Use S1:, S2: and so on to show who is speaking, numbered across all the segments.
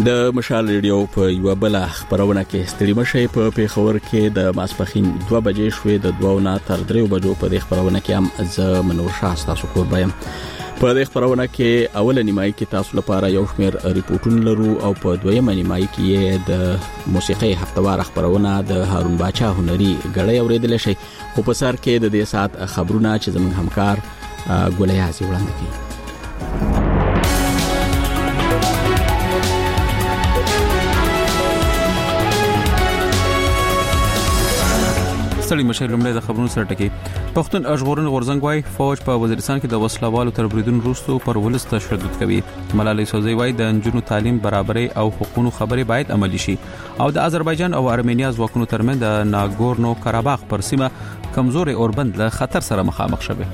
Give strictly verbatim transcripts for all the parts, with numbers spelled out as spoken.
S1: د مشال ریډیو په یو بل خبرونه کې ستړي مشي په پیښور کې د ماسپخین دوه بجې شوې د دوه نه تر درې بجو په خبرونه کې هم ز منور شاه تاسو قربایم په دې خبرونه کې اول نیمای کې تاسو لپاره یو شمېر ریپورتونه لرو او په دویمه نیمای کې د موسیقي هفتوار خبرونه د هارون باچا هنري غړې اوریدل شي خو په سر کې د دې سات خبرونه چې زموږ همکار ګولایازي وړاندې کوي.
S2: ستړي مشه لومړی د خبرونو سره ټکی پښتون اشغورن غورزنګ وای فوج په وزیرستان کې د وسلوالو تر بریدون وروسته پر ولس تشدد کوي. ملالۍ سوزي وای د انجونو تعلیم برابرۍ او حقوقو خبرې باید عملي شي او د آذربایجان او ارمینیا ځواکونو ترمنځ د ناګورنو کاراباخ پر سیمه کمزوري اوربند له خطر سره مخامخ شوه.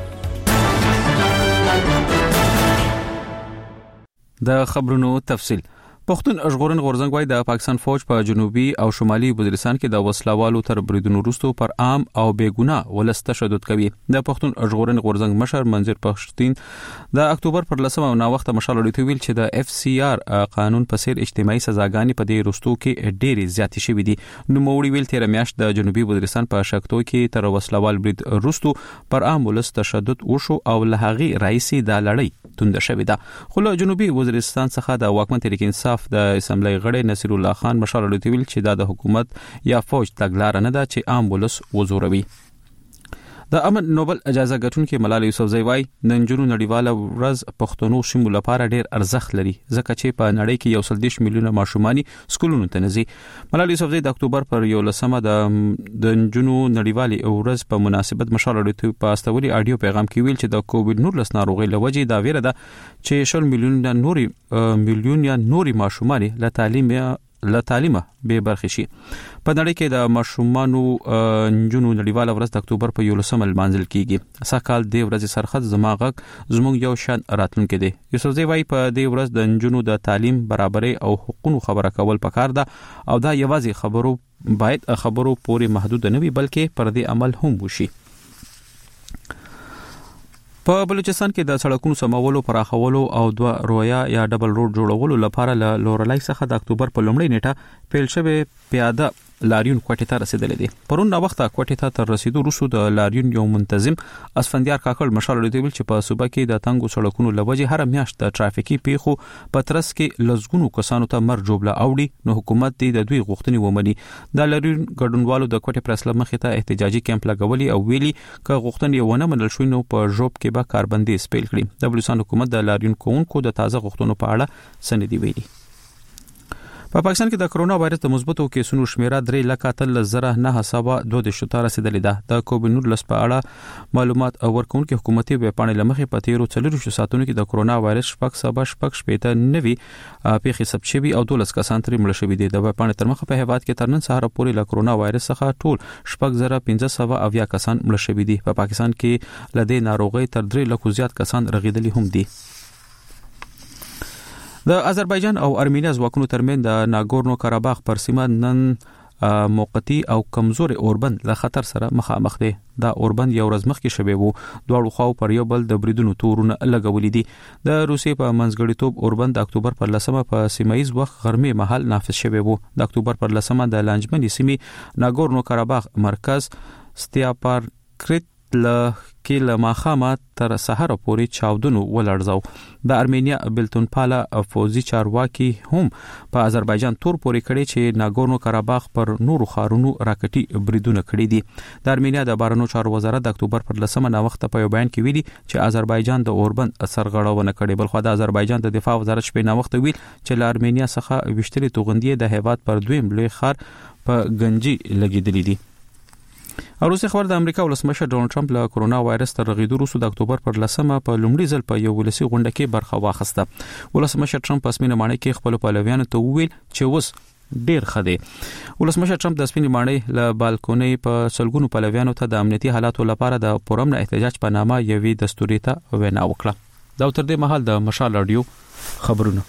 S2: د خبرونو تفصیل پښتون اشغورن غورزنګ وای د پاکستان فوج په جنوبي او شمالي وزیرستان کې د وسلوالو تر بریدونو وروسته پر عام او بیګناه ولس تشدد کوي. د پښتون اشغورن غورزنګ مشر منظر پښتين د اکتوبر پر لسمه او نا وخت مشال لري ویل چې د اف سی آر قانون په سیر اجتماعي سزاګانې په دې وروسته کې ډېری زیاتې شوې دي. نو موړي ویل تیر میاشت د جنوبي وزیرستان په شکتو کې تر وسلوال برید وروسته پر عام ولس تشدد وشو او لهغي رئیسي د لړۍ توند شوې ده. خو له جنوبي وزیرستان څخه د واکمن تحریک انصاف د اسمبلی غړی نصیر الله خان مشال لري ویل چې د حکومت یا فوج تګلار نه ده چې عام ولس وزوروي. د امن نوبل اجازه ګټونکې ملالۍ یوسفزۍ وای نن جنو نړیواله ورځ پښتنو شمول لپاره ډېر ارزښت لري ځکه چې په نړۍ کې یو سل دیش میلیونه ماشومان سکولونو ته نزي. ملالۍ یوسفزۍ د اکتوبر پر یو لسمه د د جنو نړیوالې ورځ په مناسبت مشال لري په استوري اډیو پیغام کې ویل چې د کووډ نولس ناروغي لوجې دا ویره ده چې شل میلیونه نوري میلیون یا نوري ماشومان له تعلیم له تعلیمه به برخه شي. په نړۍ کې د ماشومانو جنو نړیواله ورځ د اکتوبر په یولسمه لمانځل کیږي. ساکال د ورځې سرخط زماغک زموږ یو شان راتلونکي دي. یوسفزۍ وای په دې ورځ د جنو د تعلیم برابرۍ او حقوقو خبره کول پکار ده او دا یوازې خبرو باید خبرو پورې محدود نه وي بلکې پر دې عمل هم وشي. په بلوچستان کې د سړکونو سمولو پراخولو او دوه رویا یا ډبل روډ جوړولو لپاره له لورلای څخه د اکتوبر په لومړۍ نیټه پیل شوی پیاده لاریون کوټې ته رسیدلې دي. پرون نا وخت کوټې ته تر رسیدو وروسته د لاریون یو منتظم اسفندیار کاکړ مشال لري چې په صوبه کې د تنګو سړکونو لوجې هر میاشت د ترافیکي پیښو په ترڅ کې لزګونو کسانو ته مر جوړه اوړي نو حکومت دې د دوی غوښتنې ومني. د لاریون ګډونوالو د کوټې پرسله مخې ته احتجاجي کیمپ لګولي او ویلي ک غوښتنې ونه منل شوې نو په ژوب کې به کاربندي سپیل کړي. د بلوچستان حکومت د لاریون کوونکو د تازه غوښتنو په اړه سندې ویلي. په پاکستان کې د کرونا وایرس د مثبتو کیسونو شمیره درې لکه تل زره نه سوا دوه د شتاره رسیدلې ده. د کووډ نولس په اړه معلومات ورکوونکي حکومتي ویبپاڼې لمخې په تیرو څلورو ساعتونو کې د کرونا وایرس شپږ سبا شپږ شپېته نوي پیښې ثبت شوي او دولس کسان ترې مړه شوي دي. د ویبپاڼې تر مخه په هیواد کې تر نن سهار پورې له کرونا وایرس څخه ټول شپږ زره پنځه سوه اویا کسان مړه شوي دي. په پاکستان کې له دې ناروغۍ تر درې لکو زیات کسان رغیدلي هم دي. د آذربایجان او ارمینیا ځواکونو ترمنځ د ناګورنو کاراباخ پر سیمه نن موقتی او کمزوري اوربند له خطر سره مخامخ دي. دا اوربند یو ورځ مخکې شوی وو دواړو خواو پر یو بل د بریدونو تورونه لګولې دي. د روسیې په منځګړیتوب اوربند د اکتوبر پر لسمه په سیمایي وخت غرمې مهال نافذ شوی وو. د اکتوبر پر لسمه د لانجمنې سیمې ناګورنو کاراباخ مرکز ستیاپارکریت له کې له ماخامه تر سحر پورې چاودنو ولړځاو. د ارمینیا بلتون پاله فوزي چارواکي هم په آذربایجان تور پورې کړي چې ناګورنو کاراباخ پر نورو خارونو راکټي بریدونه کړي دي. د ارمینیا د بهرنیو چارو وزارت د اکتوبر پر لسمه نا وخت په یو بیان کې ویلي چې آذربایجان د اوربند سرغړونه کړې. بلخو د آذربایجان د دفاع وزارت شپې نا وخت ویل چې له ارمینیا څخه وشتري توغندي د هیواد پر دویم لوی خار په گنجي لګیدلې دي. روسي خبر د امریکا ولسمشر ډونالد ټرمپ له کرونا وایرس تر رغیدو وروسته د اکتوبر پر لسمه په لومړي ځل په یو ولسي غونډه کې برخه واخیسته. ولسمشر ټرمپ په سپینه ماڼۍ کې خپل پلویانو ته وویل چې اوس ډیر خدي. ولسمشر ټرمپ د سپینه ماڼۍ له بالکونې په سلګونو پلویانو ته د امنیتي حالاتو لپاره د پرامن احتجاج په نامه یوې دستوري ته وینا وکړه. دا تر دې مهال د مشال رادیو خبرونه.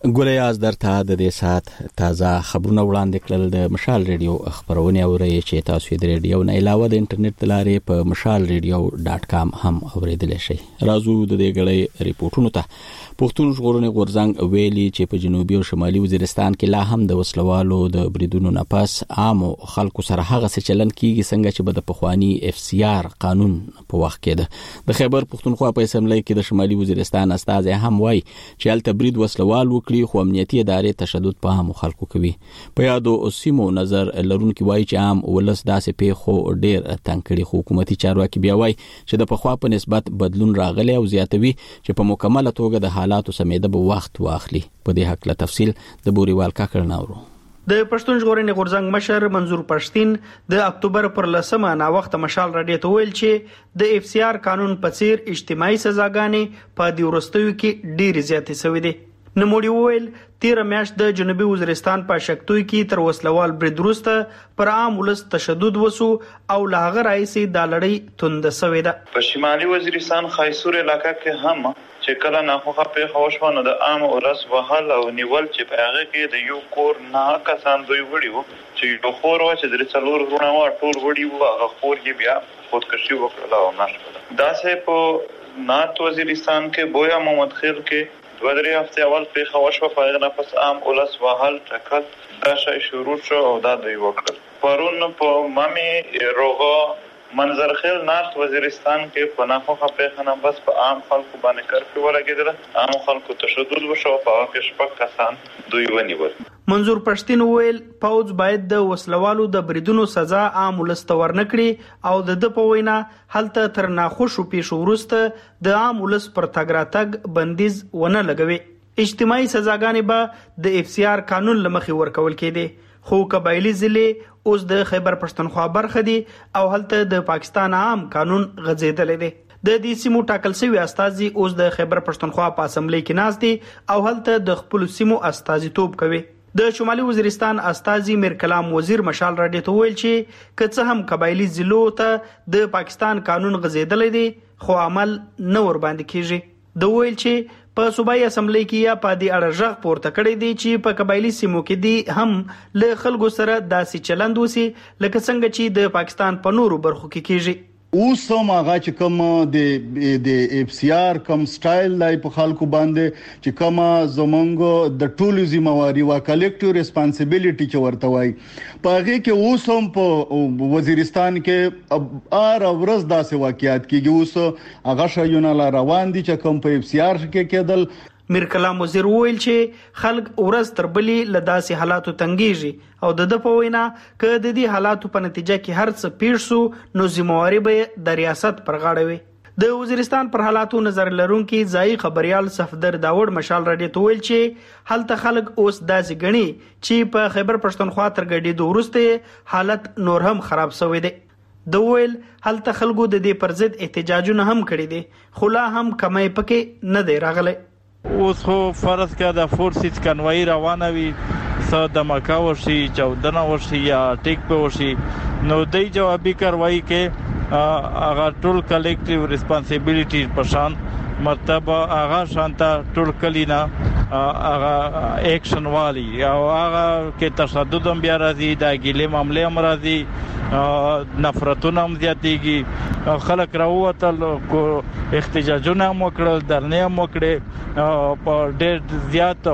S1: ګولیاز درته د دې سات تازه خبرونه وړاندې کړل. د مشال ریډیو خبرونه اورئ چې تاسو د ریډیو نه علاوه د انټرنیټ لارې په مشال ریډیو ډاټ کام هم اوریدلی شئ. راځو د دې غړي ریپورتونو ته. پښتون ژغورنې غورځنګ ویلي چې په جنوبي او شمالي وزیرستان کې لا هم د وسلوالو د بریدونو نه پس عام خلکو سره هغه څه چلن کیږي څنګه چې به د پخوانی اف سی آر قانون په وخت کې ده. د خیبر پښتونخوا په اسمبلی کې د شمالي وزیرستان استازي هم وایي چې هلته برید وسلوال وکړي خو امنیتي ادارې تشدد په عام خلکو کوي. په یادو سیمو نظر لرونکي وایي چې عام ولس داسې پیښو ډېر تنګ کړي خو حکومتي چارواکي بیا وایي چې د پخوا په نسبت بدلون راغلی او زیاتوي چې په مکمله توګه د حالاتو سمیده به وخت واخلي. په دې حق له تفصیل د بوريوال کاکړ ناورو.
S3: د پښتون ژغورنې غورځنګ مشر منظور پښتين د اکتوبر پر لسمه نا وخت مشال راډیو ته ویل چې د اف سی آر قانون په څیر اجتماعي سزاګانې په دې ورستیو کې ډېر زیاتې شوې دي. نموړي ویل تیر میاشت د جنوبي وزیرستان په شکتوي کې تر وسلوال برید وروسته پر عام ولس تشدد وسو او لاغه راځي د لړۍ توند شوې ده.
S4: په شمالي وزیرستان خایسور علاقې کې هم چې کله ناخوخه پیښه وشوه نو د عام ولس وهل او نیول چې په هغه کې د یو کور نه کسان دوی وړي وو چې یو خور و چې د څلور ورونه و ټول وړي وو هغه خور یې بیا خودکشي وکړه او نشو دا سه په نارت وزیرستان کې بویا محمد خیر کې دوه درې هفته اول پیښه وشوه په هغه نفس عام ولس وهل ټکل دا شی شروع شو او دا دوی وکړل. پرون په مامي روغو منظر خیل نارت وزیرستان کې په ناخوخه پیښه نه بس په عام خلکو باندې کرفیو ولګېدل عام خلکو تشدد وشو په هغه کې شپږ کسان دوی ونیول.
S3: منظور پښتين ویل پوز باید د وسلوالو د بریدونو سزا عام ولست ورنکړي او د د په وینا هلته تر ناخوشو پیښو وروسته د عام ولس پر تګ راتګ بندیز ونه لګوي. اجتماعي سزاګانې به د اف سی آر قانون لمخې ورکول کېدي خو قبایلی ضلع اوس د خیبر پښتونخوا برخه دي او هلته د پاکستان عام قانون غځېدل دي. د دې سیمو ټاکل شوی استازي اوس د خیبر پښتونخوا په اسمبلی کې ناست دي او هلته د خپل سیمو استازیتوب کوي. د شمالي وزیرستان استازي میر کلام وزیر مشال راډیو ته ویل چې کڅ هم قبایلی ضلعو ته د پاکستان قانون غځېدل دي خو عمل نه ور باندې کیږي. د ویل چې په صوبایي اسمبلی کې یا په دې اړه ژغ پورته کړی دی چې په قبایلی سیمو کې دي هم له خلکو سره داسې چلند وسی لکه څنګه چې د پاکستان په نورو برخو کې کیږي.
S5: اوس هم هغه چې کوم د د اف سی آر کوم سټایل لای په خلکو باندې چې کوم زمونږ د ټولو ذمہواری وا کلیکټیو ریسپانسیبিলিټي چې ورته وای په هغه کې اوس هم په وزیرستان کې ار ورځ داسې واقعیت کېږي. اوس هغه شایونه لا روان دي چې کوم په اف سی آر کې کېدل.
S3: میر کلام وزیر ویل چې خلک ورځ تر بلې له داسې حالاتو تنګيږي او د د په وینا ک د دې حالاتو په نتیجه کې هر څه پیښ شو نو ذمہواری به د ریاست پر غاړه وي. د وزیرستان پر حالاتو نظر لرونکي ځای خبريال صفدر داوود مشال راډیو ته ویل چې هلته خلک اوس داسې غني چې په خیبر پښتونخوا تر ګډې دوه ورسته حالت نور هم خراب شوی دی. د ویل هلته خلکو د دې پر ضد احتجاجونه هم کړي دي خو لا هم کمای پکې نه دی راغلی.
S6: اوس خو فرض کړه د فورسز کنوای روانه وي څه د مکا ورشي چودنه ورشي یا ټیک په ورشي نو دای جوابي کاروایی کې هغه ټول کلیکټیو ریسپانسیبিলিټي په شان مرتبه هغه شانته ټول کلینا هغه اکشن والی او هغه کې تشدد هم بیا راځي د ګیلې معاملې هم راځي نفرتونه هم زیاتېږي خلک راووتل کو احتجاجونه هم وکړل درنې هم وکړې په ډېر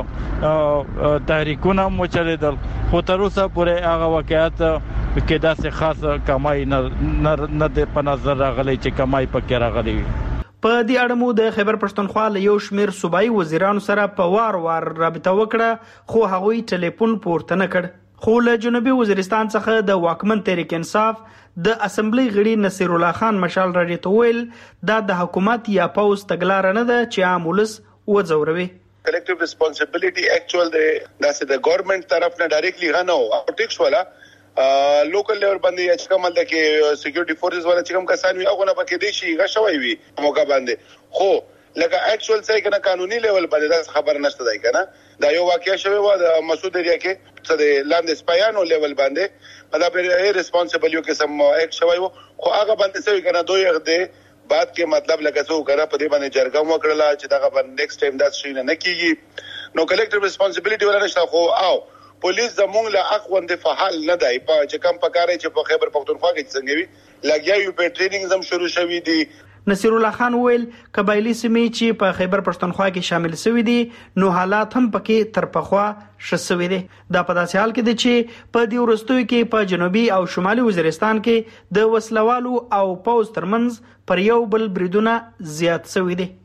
S6: زیات تحریکونه هم وچلېدل خو تر اوسه پورې هغه واقعیت کې داسې خاص کمای نه نه د په نظر راغلی چې کمای پکې راغلی وي.
S3: په دې اړه مو د خیبر پښتونخوا له یو شمیر صوبایي وزیرانو سره په وار وار رابطه وکړه خو هغوی ټلیفون پورته نه کړ. خو له جنوبي وزیرستان څخه د واکمن تحریک انصاف د اسمبلی غړي نصیر الله خان مشال راډیو ته ویل دا د حکومت یا پوز تګلار نه ده چې عام ولس وځوروي.
S7: کلیکټیو ریسپانسیبিলিټي اکچوال د داسې د ګورنمنت طرف نه ډایرکټلی غنو او ټیکس ولا لوکل لیول باندې چې کوم د کې سکیورټي فورسز ولا چې کوم کسان وي هغه نه پکې دي شي غشوي وي موګه باندې خو لکه اکچوال څنګه کنه قانوني لیول باندې دا خبر نشته دی کنه دا یو واقعیا شوی و د مسعود دریا کې څه د لاندې سپایانو لیول باندې دا په ریسپانسیبل یو کې سم اکټ شوی و خو هغه باندې څه کنه دوی هغه بعد کې مطلب لکه څو کنه په دې باندې جرګه مو کړله چې دا به نیکسټ ټایم دا شي نه کیږي نو کلیکټیو ریسپانسیبিলিټي ولرشته خو او پولیس زموږ له اخوند فعال نه دی په چې کم پکاره چې په خیبر پختونخوا کې څنګه وی لګیا یو په ټریننګ زم شروع شوی دی.
S3: نصیر الله خان ویل قبایلی سیمې چې په خیبر پښتونخوا کې شامل شوي دي نو حالات هم پکې تر پخوا ښه شوي دي. دا په داسې حال کې دي چې په دې وروستیو کې په جنوبي او شمالي وزیرستان کې د وسلوالو او پوځ ترمنځ پر یو بل بریدونه زیات شوي دي.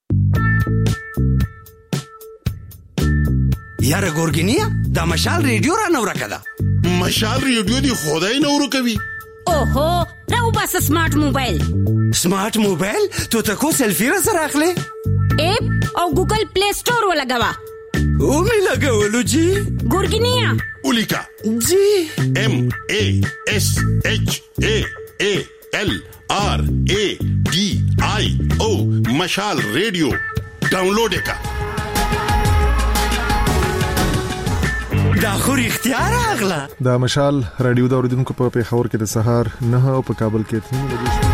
S8: یاره ګورګینیا دا مشال ریډیو را نو راکړه.
S9: مشال ریډیو دی خدای نو ورکوي.
S10: اوهو راو بس سمارټ موبایل.
S8: سمارټ موبایل تو ته کو سیلفی را سره اخلي؟
S10: اپ او ګوګل پلی سٹور ولګوا.
S8: او می لګولو جی.
S10: ګورګینیا
S9: ولیکا
S8: جی
S9: ام ا اس اچ ا ا ال آر ا ډي آی او مشال ریډیو ډاونلوډ کا.
S8: دا خو اختیار اغلا.
S11: دا مشال رادیو دا اوریدونکو په پیښور کې د سهار نه او په کابل کې تین بجې.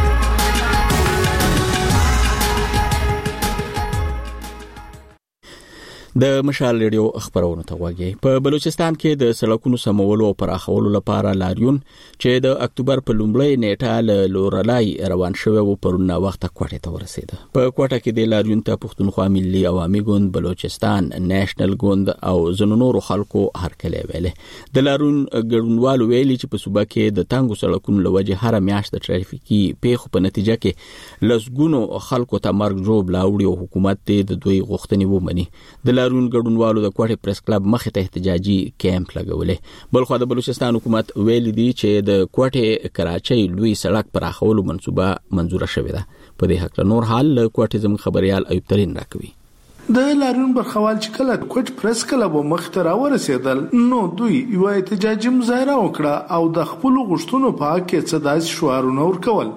S1: د مشال ریډیو خبرونه ته وګورئ. په بلوچستان کې د سړکونو سمولو او پراخولو لپاره لاریون چې د اکتوبر په لومړۍ نیټه له لورلای روان شوی و پرونه وخت کوټه ته ورسېده. په کوټه کې د لاریون ته پښتونخوا ملي عوامي ګوند، بلوچستان نېشنل ګوند او ځینو نورو خلکو هرکلی ویلې. د لاریون ګډونوالو ویلي چې په صوبه کې د تنګو سړکونو لوجه هر میاشت د ټرافیکي پیښو په نتیجه کې لسګونو خلکو ته مرګ جوړ لاوړي او حکومت د دوی غوښتنې ومني. د لاریون ګډونوالو د کوټه پریس کلب مخې ته احتجاجي کیمپ لګولې. بلخو د بلوچستان حکومت ویلي دی چې د کوټه کراچۍ لوی سړک پراخولو منصوبه منزوره شوې ده. په دې حق نور حال له کوټه زموږ خبريال ایوب ترين راکوي.
S12: د لاریون برخوال چې کله کوټ پریس کلب مخ ته راورسېدل نو دوی یو احتجاجي مظاهره وکړه او د خپل غوښتنو په حق کې څه داسې شعارونه ورکول.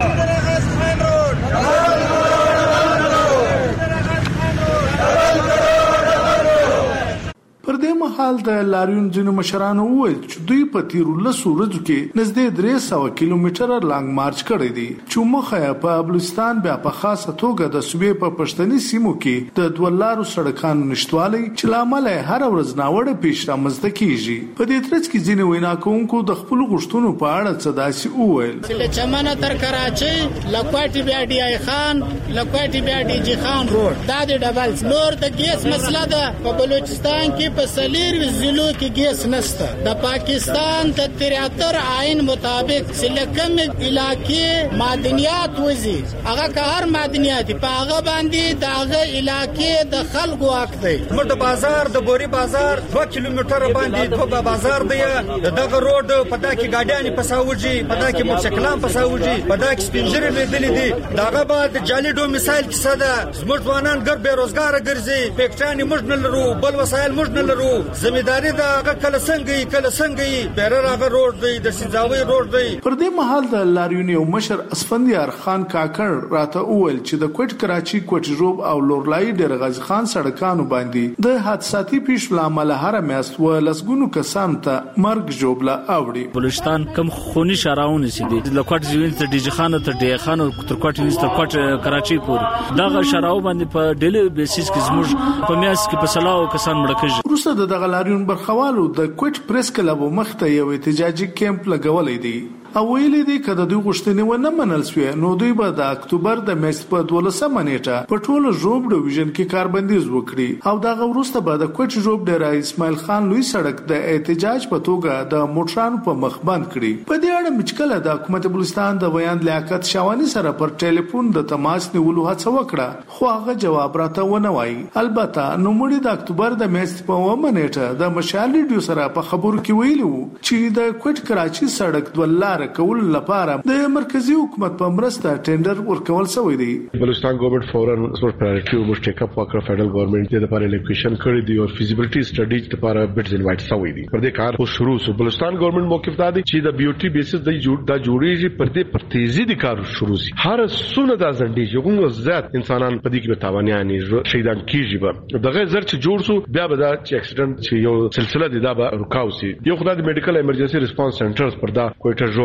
S12: پر دې مهال د لاریون ځینو مشرانو وویل چې دوی په تیرو لسو ورځو کې نږدې درې سوه کیلومتره لانګ مارچ کړی دی چې مخه په بلوچستان بیا په خاصه توګه د صوبې په پښتني سیمو کې د دوه سړکانو نشټوالي چې لامل هر ورځ ناوړه پیش رامنځته کیږي. په دې ترڅ کې ځینې وینا کوونکو د خپل غوښتنو په اړه څه داسې وویل
S13: چې له چمنه تر کراچۍ لکواټي بیا ډي آی خان لکواټي بیا ډي جي خان روډ دا د ډبل نور د ګیس مسله ده. په بلوچستان کې په سلیر ضلعو کې ګیس نشته. د پاکستان د تریاتر آئین مطابق سلکم علاقې معدنیات وزي هغه که هر معدنیات په هغه باندې د هغه علاقې د خلکو حق دی.
S14: موږ د بازار د بوري بازار دوه کیلومتره باندې دوه بازار دی. دغه روډ په دا کې ګاډیان پساوږي، په دا کې موټرسایکلان پساوږي، په دا کې سپینجرې لیدلې دي. دغه بعد جالیډو مثال کې صدا زموږ ځوانان ګر بیروزګار ګرځي، پېکټانی موږ نه لرو، بل وسایل موږ نه لرو. زمینداری دا هغه کله څنګه کله څنګه بیرر هغه روډ دی د سیزاوي روډ دی.
S12: پر دې مهال د لاریون یو مشر اسفندیار خان کاکړ راته وویل چې د کوټ کراچي کوټ روب او لورلای ډېر غازی خان سړکانو باندې د حادثاتي پیښو لامل هر میاشت و لسګونو کسان ته مرګ جوړه اوړي.
S15: بلوچستان کم خونی شراونه سي دي د کوټ زوین ته ډیجی خان ته ډی خان تر کوټ وینځ تر کوټ کراچي پورې دغه شراو باندې په ډیلی بیسیس کې زموږ په میاشت کې په سلاو کسان مړ کېږي.
S12: روسه د غلاریون برخوالو د کوټ پریس کلب مخته یو احتجاجي کیمپ لګولې دي او ویلي دي کله دوی غوښتنې و نه منل شوې نو دوی به د اکتوبر د میاشتې په دولسمه نیټه په ټوله ژوب ډیویژن کې کاربندیز وکړي او دغه وروسته به د کوټ ژوب ډیر اسماعیل خان لوی سړک د احتجاج په توګه د موټرانو په مخ بند کړي. په دې اړه مچکله د حکومت بلوچستان د بیان لیاقت شاوانی سره پر ټلیفون د تماس نیولو هڅه وکړه خو هغه جواب راته ونه وایي. البته نو مړي د اکتوبر د میاشتې په اومه نیټه د مشال ریډیو سره په خبرو کې ویلو چې د کوټ کراچي سړک دوه کول لپاره د مرکزی حکومت په مرسته ټینډر ورکول شوی دی.
S16: بلوچستان ګورنمنت فورن سپورت پرایورټي او ټیک اپ وکړه. فدرل ګورنمنت د لپاره الیکویشن کړی دی او فیزیبিলিټي سټډي لپاره بیډز انوایټ شوی دی. پر دې کار خو شروع سو. بلوچستان ګورنمنت موقف دا دی چې د بیوټي بیسس د جوړ د جوړیږي پر دې پر تیزی د کار شروع سي. هر سونه د ځنډي یو زیات انسانان په دې کې تاوانيان شهیدان کیږي. به دغه زر چې جوړ سو بیا به دا چې اکسیډنټ چې یو سلسله دی دا به رکاو سي. یو خدای د میډیکل ایمرجنسي ریسپانس سنټرز پر دا کوټه جو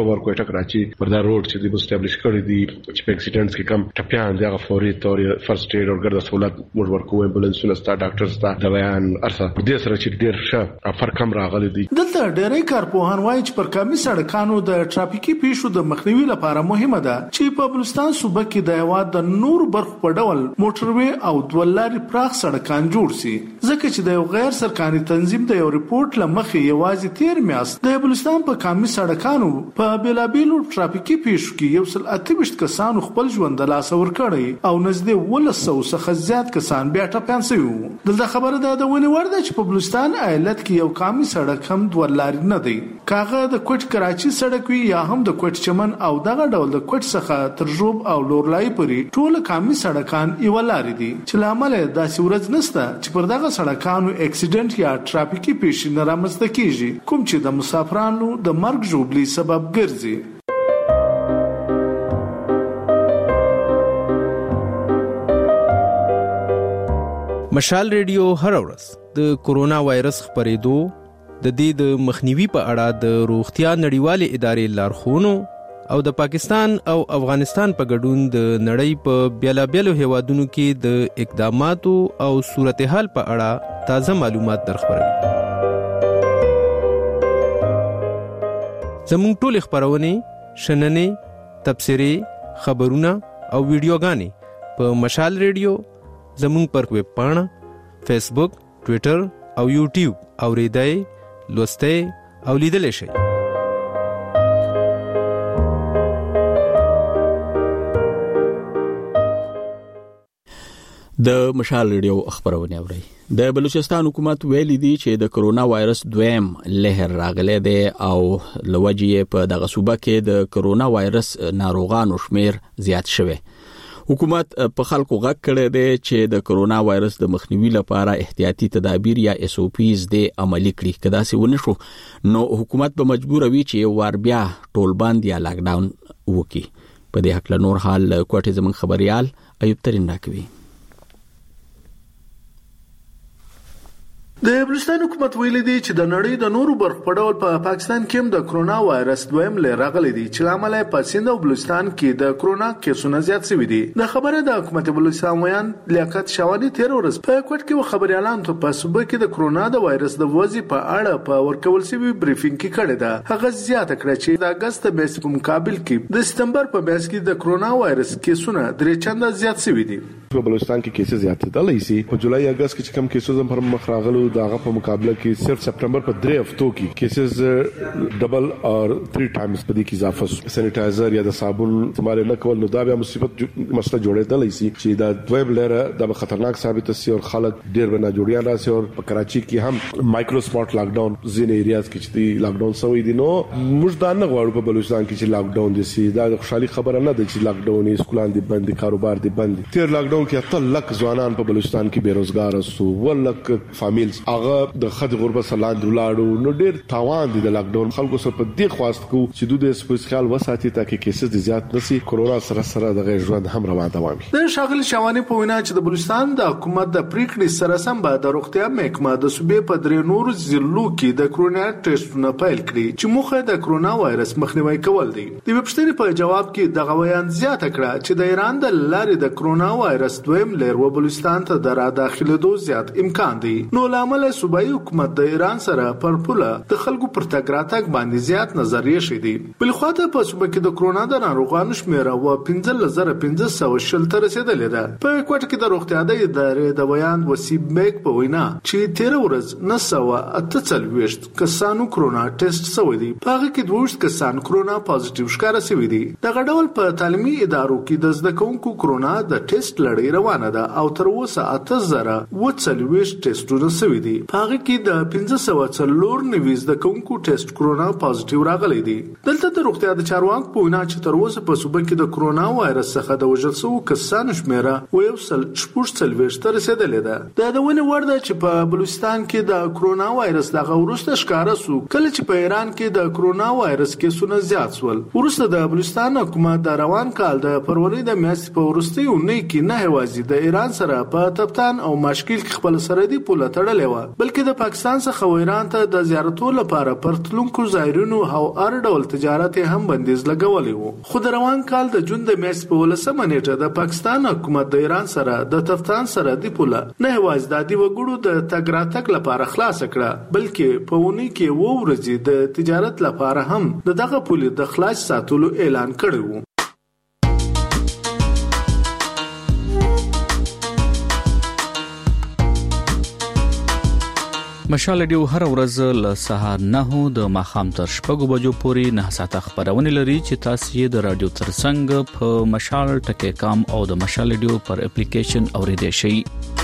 S16: پیښور کوټه کراچي پر دا روډ چې د مستابلیش کړی دي چې په اکسیډنټس کې کم ټپيان دغه فوري تور فرست ایډ او ګرځه سہولت موږ ورکو امبولانسونه ستا ډاکټر ستا دویان ارسه دې سره چې ډېر ښه فرق کم راغلی دي.
S12: دلته ډېری کارپوهان وایي چې پر کامي سړکانو د ټرافیکي پیښو د مخنیوي لپاره مهمه ده چې په بلوچستان صوبه کې د هیواد د نور برخو په ډول موټروي او دولاري پراخ سړکان جوړ شي ځکه چې د یو غیر سرکاري تنظیم د یو ریپورت لمخې یوازې تیر میاشت د بلوچستان په کامي سړکانو په بیلابیلو ټرافیکي پیښو کې یو سل اته ویشت کسانو خپل ژوند د لاسه ورکړی او نږدې ولس سو څخه زیات کسان بیا ټپيان شوي وو. دلته خبره ده د ونی ورده چې په بلوچستان ایالت کې یو کامي سړک هم دولاري نه دی کاغه د کوټ کراچي سړک وی یا هم د کوټ چمن او دغه ډول د کوټ څخه تر جوب او لورلای پورې ټول کامي سړکان یو لاري دي چې لامل داسې ورځ نشته چې پر دغه سړکانو اکسیډنټ یا ټرافیکي پیښې نه رامنځته کیږي کوم چې د مسافرانو د مرګ ژوبلي سبب ګرځي.
S17: مشال ریډیو هر ورځ د کورونا وایرس خپرېدو د دې د مخنیوي په اړه د روغتیا نړیوالې ادارې لارښوونو او د پاکستان او افغانستان په ګډون د نړۍ په بیلابیلو هیوادونو کې د اقداماتو او صورتحال په اړه تازه معلومات درخبروي. زموږ ټول خبرونه شننې تبصرې خبرونه او ویډیوګانې په مشال ریډیو زموږ پر ویب پاڼه فیسبوک ټوئیټر او یوټیوب اوریدای لوستای او لیدل شي.
S1: د مشال ریډیو خبرونه اوري. د بلوچستان حکومت ویلي دی چې د کرونا وایرس دویم لهر راغلی دی او لوجې په دغه صوبه کې د کرونا وایرس ناروغانو شمیر زیات شوی. حکومت په خلکو غږ کړی دی چې د کرونا وایرس د مخنیوي لپاره احتیاطي تدابیر یا اس او پیز د عملی کړي. کدا سي ونه شو نو حکومت به مجبور وي چې ور بیا ټول بند یا لاک ډاون وکړي. په دې حق له نور حال کوټه زمون خبريال ایوب ترين راکوي.
S12: د بلوچستان حکومت ویلي دی چې د نړۍ د نورو برخو په ډول په پاکستان کې هم د کرونا وایرس دویم لهر راغلی دی چې عمله په سیند او بلوچستان کې د کرونا کیسونه زیات شوي دي. د خبره د حکومت بلوچستان ویان لیاقت شاوانی تیر ورځ په کوټ کې خبريالان ته په صوبه کې د کرونا د وایرس د وضعیت په اړه په ورکول شوی بریفینګ کې کړی ده. هغه زیاته کړه چې د اگست میاشتې په مقابل کې د سپتمبر په میاشت کې د کرونا وایرس کیسونه درې چنده زیات شوي دي.
S16: په بلوچستان کې کیسز زیات دي سي په جولای اگست کې کم کیسز هم پر مخ راغلو دغه په مقابله کې صرف سپتمبر په درې هفتو کې کیسز ډبل اور تھری ټایمز په دې کې اضافه شو. سینیټایزر یا د صابون استعمال نه کول نو دا بیا مصیبت مسله جوړېدل سي چې دا دویم لهر د خطرناک ثابت شي او خلک ډیر بنا جوړیان راسي. او په کراچي کې هم مایکرو سپورت لاک ډاون ځینې ایریاز کې چې لاک ډاون شوی دي نو موږ دا نه غواړو په بلوچستان کې چې لاک ډاون دي سي. دا د خوشحالي خبره نه ده چې لاک ډاون یې سکولان دي بند کاروبار دي بند. تیر لاک ډاون کې اتل لک ځوانان په بلوچستان کې بیروزګار سو ولک فامیلز هغه د خد غربت سلاند ولاړو نو ډیر تاوان دي د لاک ډاون. خلکو سره په دې خواست کو چې دوی د سپیشل وساتي تاکي کیسز زیات نشي کرونا سره سره د غیر ژوند هم روان دوام.
S12: د شاغل شوانی په وینا چې د بلوچستان د حکومت د پریکړې سره سم به د روغتیا محکمه د صوبې په درې نور ضلعو کې د کرونا ټیسټونه پیل کړي چې موخه د کرونا وایرس مخنیوي کول دي. د وبشتري په جواب کې د غویان زیاته کړه چې د ایران د لارې د کرونا وایرس دویم لهر و بلوچستان ته د را داخلېدو زیات امکان دی. نو لامل صوبایي حکومت د ایران سره پر پوله د خلکو پر تګ راتګ باندې زیات نظریه شې دي. بل خو ته په صوبه کې د کرونا د ناروغانو شمیره و پنځه زره پنځه سوه شل ته رسیدلې ده. په کوټه کې د روغتیا د ادارې د بیان وسیب بیک په وینا چې تیر ورځ نه سوه اته څلوېښت کسانو کرونا ټیسټ شوی دی. په هغه کې دوه کسان کرونا پازیټیو ښکاره شوي دي. دغه ډول په تعلیمي ادارو کې د زده کوونکو کرونا د ټیسټ لړۍ روانه ده او تر اوسه اته زره و څلوېښت ټیسټونه شوي دي. په هغه کې د پنځه سوه څلور نوي زده کوونکو ټیسټ کرونا پازیټیو راغلی دی. دلته د روغتیا د چارواکو په وینا چې تر اوسه په صوبه کې د کرونا وایرس څخه د وژل شوو کسانو شمیره و یو سل شپږ څلوېښت ته رسېدلې ده. دا د ونې وړ ده چې په بلوچستان کې د کرونا وایرس دغه وروسته ښکاره شو کله چې په ایران کې د کرونا وایرس کیسونه زیات شول. وروسته د بلوچستان حکومت د روان کال د فروری د میاشتې په وروستۍ اونۍ کې نه هوازي د ایران سره په تبتان او مشکل کې خپل سرحدي پوله تړلې و بلکې د پاکستان څخه ایران ته د زیارتو لپاره پرتلونکو زایرونو او هر ډول تجارت هم بندیز لګولې وو خو د روان کال د جون د میاشتې په ولسمه نیټه د پاکستان حکومت د ایران سره د تبتان سرحدي پوله نه هوازي د دې وګړو د تګ راتګ لپاره خلاص کړه بلکې په ونی کې وو ورځې د تجارت لپاره هم دغه پولې د خلاص ساتلو اعلان کړی وو
S1: مشال ریډیو هر ورځ له سهار نه د ماخام تر شپږو بجو پورې نه ساعته خبرونه لري چې تاسو یې د رادیو ترڅنګ په مشال ټکی کام او د مشال ریډیو پر اپلیکیشن اوریدئ شئ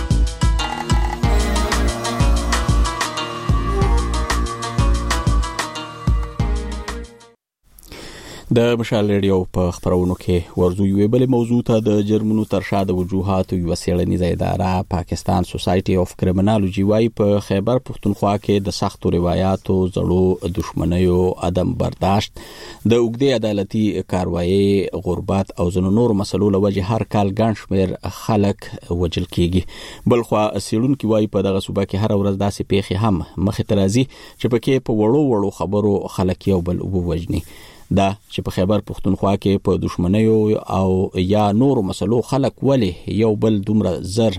S1: د مشال ریډیو په خبرونو کې ورزو یو بل موضوع ته د جرمنو ترشا د وجوهات یو وسیلنیزه اداره پاکستان سوسایټي اف کرمینالوجي وايي په خیبر پښتونخوا کې د سختو روایتو زړو دښمنیو عدم برداشت د اوګدي عدالتي کاروایی غربت او زنو نور مسلو لوجه هر کال ګڼ شمیر خلک وجل کیږي بلخوا سیړون کې وايي په دغه صوبه کې هر ورځ داسې پیښې هم مخ ته راځي چې پکې په وړو وړو خبرو خلک یو بل ووجني دا چې په خیبر پښتونخوا کې په دښمنیو او یا نور مسلو خلک ولی یو بل دومره زر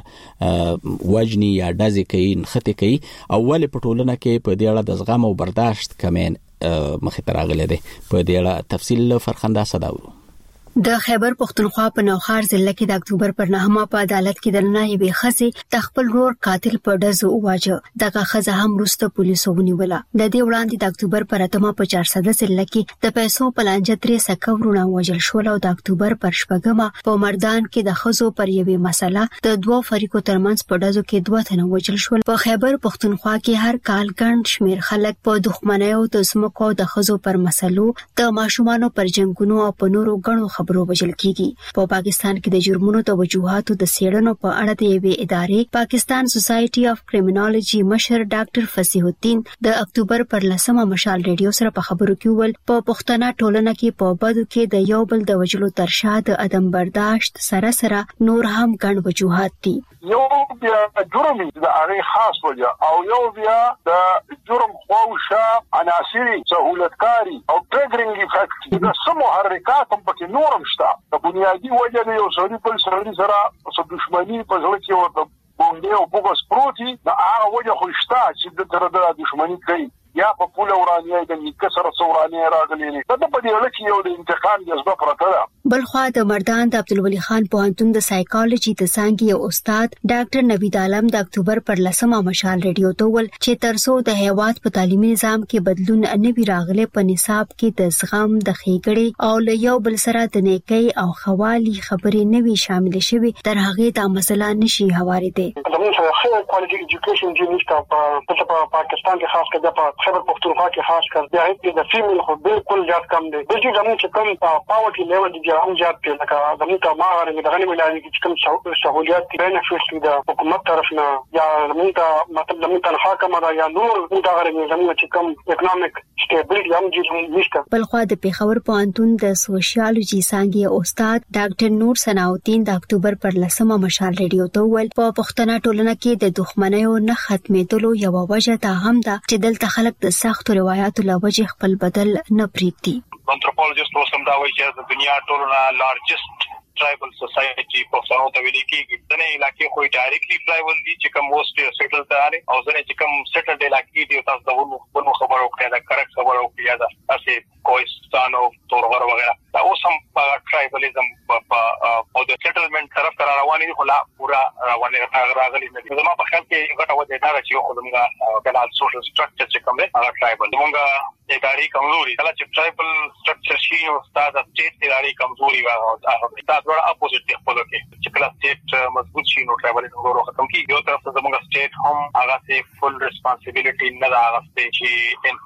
S1: وجنی یا دازي کوي نخته کوي او ولی په ټولنه کې په دې اړه د زغم او برداشت کمین مخې ته راغلي دي په دې اړه تفصیل فرخنده صداو
S18: د خیبر پښتونخوا په نوخار ضلع کې د اکتوبر پر نهمه په عدالت کې د ننای به خزي د خپل رور قاتل په دزو واجه دغه خزه هم روسته پولیسو ونیوله د دې وړاندې د اکتوبر پر اتمه په چار سده ضلع کې د پیسو پلانجه درې سکورونه وجل شول او د اکتوبر پر شپږمه په مردان کې د خزو پر یوې مسله د دوه فریقو ترمنځ په دزو کې دوه تنه وجل شول په خیبر پښتونخوا کې هر کال ګڼ شمیر خلک په دښمنیو د سمکو د خزو پر مسلو د ماشومانو پر جنگونو او په نورو غنو خبرو وجل کیږي په پاکستان کې د جرمونو د وجوهاتو د سیړنو په اړه د یوې ادارې پاکستان سوسایټي اف کرمینالوجي مشر ډاکټر فصیح الدین د اکتوبر پر لسمه مشال ریډیو سره په خبرو کې ول په پښتنه ټولنه کې په بدو کې د یو بل د وجلو ترشا د عدم برداشت سره سره نور هم ګڼ وجوهات دي
S19: یو بیا جرم د هغه خاص وجه او یو بیا د جرم خوښه عناصري سہولتکاری او ټریګرینګ افیکټ د سمو حرکات هم پکې نورم شته د بنیادی وجه د یو سړي په سړي سره په دښمنی په ځل کې ورته بونډي او بوګس پروتي د هغه وجه خوښته چې د تر د دښمنی کوي یا په پوله ورانیه د نکسر څورانیه راغلي نه دا په دې لکه یو د انتقام جذبه پرته ده
S18: بلخوا د مردان د عبدالولي خان پوهنتون د سایکالوجي د څانګې او استاد ډاکټر نوید عالم د اکتوبر پر لسمه مشال ریډیو ته ول چې ترسو د هیواد په تعلیمي نظام کې بدلون نه وی راغله په نصاب کې د زغم د خېګړې او له یو بل سره د نیکي او خوالي خبرې نه وی شامل شوي تر هغه د مسله نشي هوارېده
S20: زموږ سره خو کوالټي ایجوکیشن جنستا په پاکستان کې خاص کر په خیبر پختونخوا کې خاص کر بیا هیڅ د فیمیل خو بالکل زیات کم دی د چې زموږ چې کم پاورټي لیول دي هم زیات دی لکه زموږ ته ما غواړم د غنی ملایي چې کوم سہولیات دي بینفټس دي د حکومت طرف نه یا زموږ ته مطلب زموږ تنخواه کم ده یا نور موږ غواړم زموږ چې کوم اکونومیک سټیبلیټي هم دي نشته
S18: بلخوا د پیښور پوهنتون د سوشیالوجي څانګې استاد ډاکټر نور ثناءالدین د اکتوبر پر لسمه مشال ریډیو ته ول په پښتنه ټولنه کې د دښمنیو نه ختمېدلو یو وجه ته هم ده چې دلته خلک د سختو روایتو له وجه خپل بدل نه پریږدي
S21: انثروپولوژیست اوسم دا وایي چې د دنیا ټولنه لارجست ټرایبل سوسایټي په څانو ته ویل کېږي د نه علاقې خو ډایرکټلی ټرایبل دي چې کوم موست سیټل ته اړ او ځنه چې کوم سیټل علاقې دي تاسو د ونو خبرو کړه دا کریکټ خبرو کړه دا تاسو کوهستان او تورغر وغیرہ دا اوسم په ټرایبلیزم په او د سیټلمنت طرف ته روانې دي خو لا پورا روانې راغلي نه دي زما په خیال کې غټه وجه دا چې خو موږ بلال سوشل سټرکچر چې کوم دی هغه ټرایبل موږ اداري کمزوري کله چې ټرایبل سټرکچر شي او استاد سټیټ اداري کمزوري واغه دا ډول اپوزیټ دی خپل کې چې کله سټیټ مضبوط شي نو ټرایبل نورو ختم کیږي یو طرف ته زموږ سټیټ هم هغه سي فل ریسپانسیبিলিټي نه راغسته چې انصاف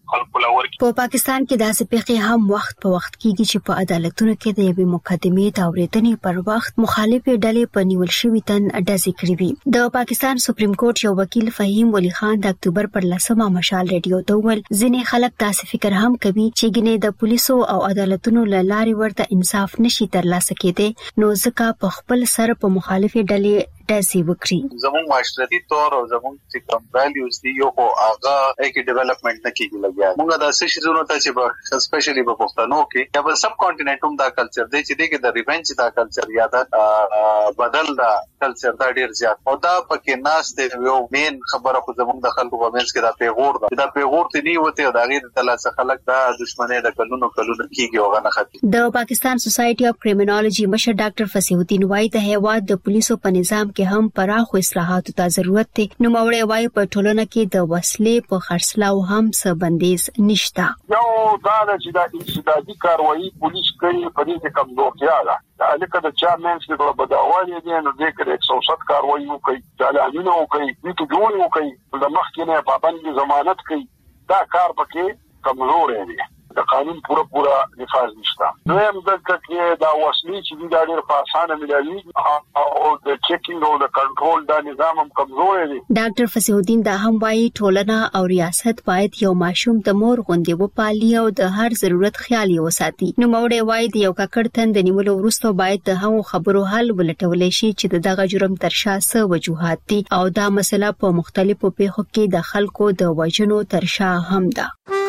S21: خلکو لور
S18: په پاکستان کې داسې پیښې هم وخت په وخت کېږي چې په عدالتونو کې د یوې مقدمې د اورېدنې پر وخت مخالفې ډلې په نیول شوي تن ډزې کړې وي. د پاکستان سپریم کورټ یو وکیل فهیم ولی خان د اکتوبر پر لسمه مشال ریډیو ته وویل ځینې خلک داسې فکر هم کوي چې ګینه د پولیسو او عدالتونو له لارې ورته انصاف نشي ترلاسه کېدی نو ځکه په خپل سر په مخالفې ډلې داسې وکړي.
S2: زموږ معاشرتي تور او زموږ چې کوم ویلیوز دي یو خو هغه کې ډیولپمنٹ نه کیږي لګیا. موږ د اساسي شیزونو ته چې په سپیشلی په پښتنو کې یا په سب کانټیننټ هم دا کلچر دی چې دغه د ریونج دا کلچر یا دا بدل دا کلچر دا ډیر زیات او دا پکې ناس دی یو مین خبره خو زموږ د خلکو په منځ کې دا پیغور دا دا پیغور تی نه وته دا غیر تلاسه خلک دا دښمنۍ د کلونو کلونو کیږي او غنه ختم.
S18: د پاکستان سوسایټي اف کرایمنالوجي مشر ډاکټر فصیح الدین وایي د هیواد د پولیسو په نظام کې هم پراخو اصلاحاتو ته ضرورت دی. نو موري وایي په ټولنه کې د وسلې په خرڅلاو هم څه بندیز نشته.
S19: یو دا چې دا انسدادي کاروایی پولیس کوي په دې کې کمزورتیا ده. الکه د چا مینس کې د بداوالي دي نو د یک سو ست کاروایی کوي چالانونه کوي د جوړو کوي د مخکنه پابند ضمانت کوي دا کار پکې کمزور دی. د قانون پورا پورا نفاذ نشته. نو هم دغه کې دا وسلې چې د ډېر په اسانه ملایي او د چیکینګ او د کنټرول دا نظام هم کمزور دی.
S18: ډاکټر فصیح الدین دا هم وايي ټولنه او ریاست باید یو ماشوم د مور غوندې وپالي او د هر ضرورت خیال یې وساتي. نو موړې وايي د یو ککړ تن د نیولو وروسته باید د هغو خبرو حل ولټول شي چې دغه جرم تر شا څه وجوهات دي او دا مسله په مختلفو پیښو کې د خلکو د وژنو تر شا هم ده.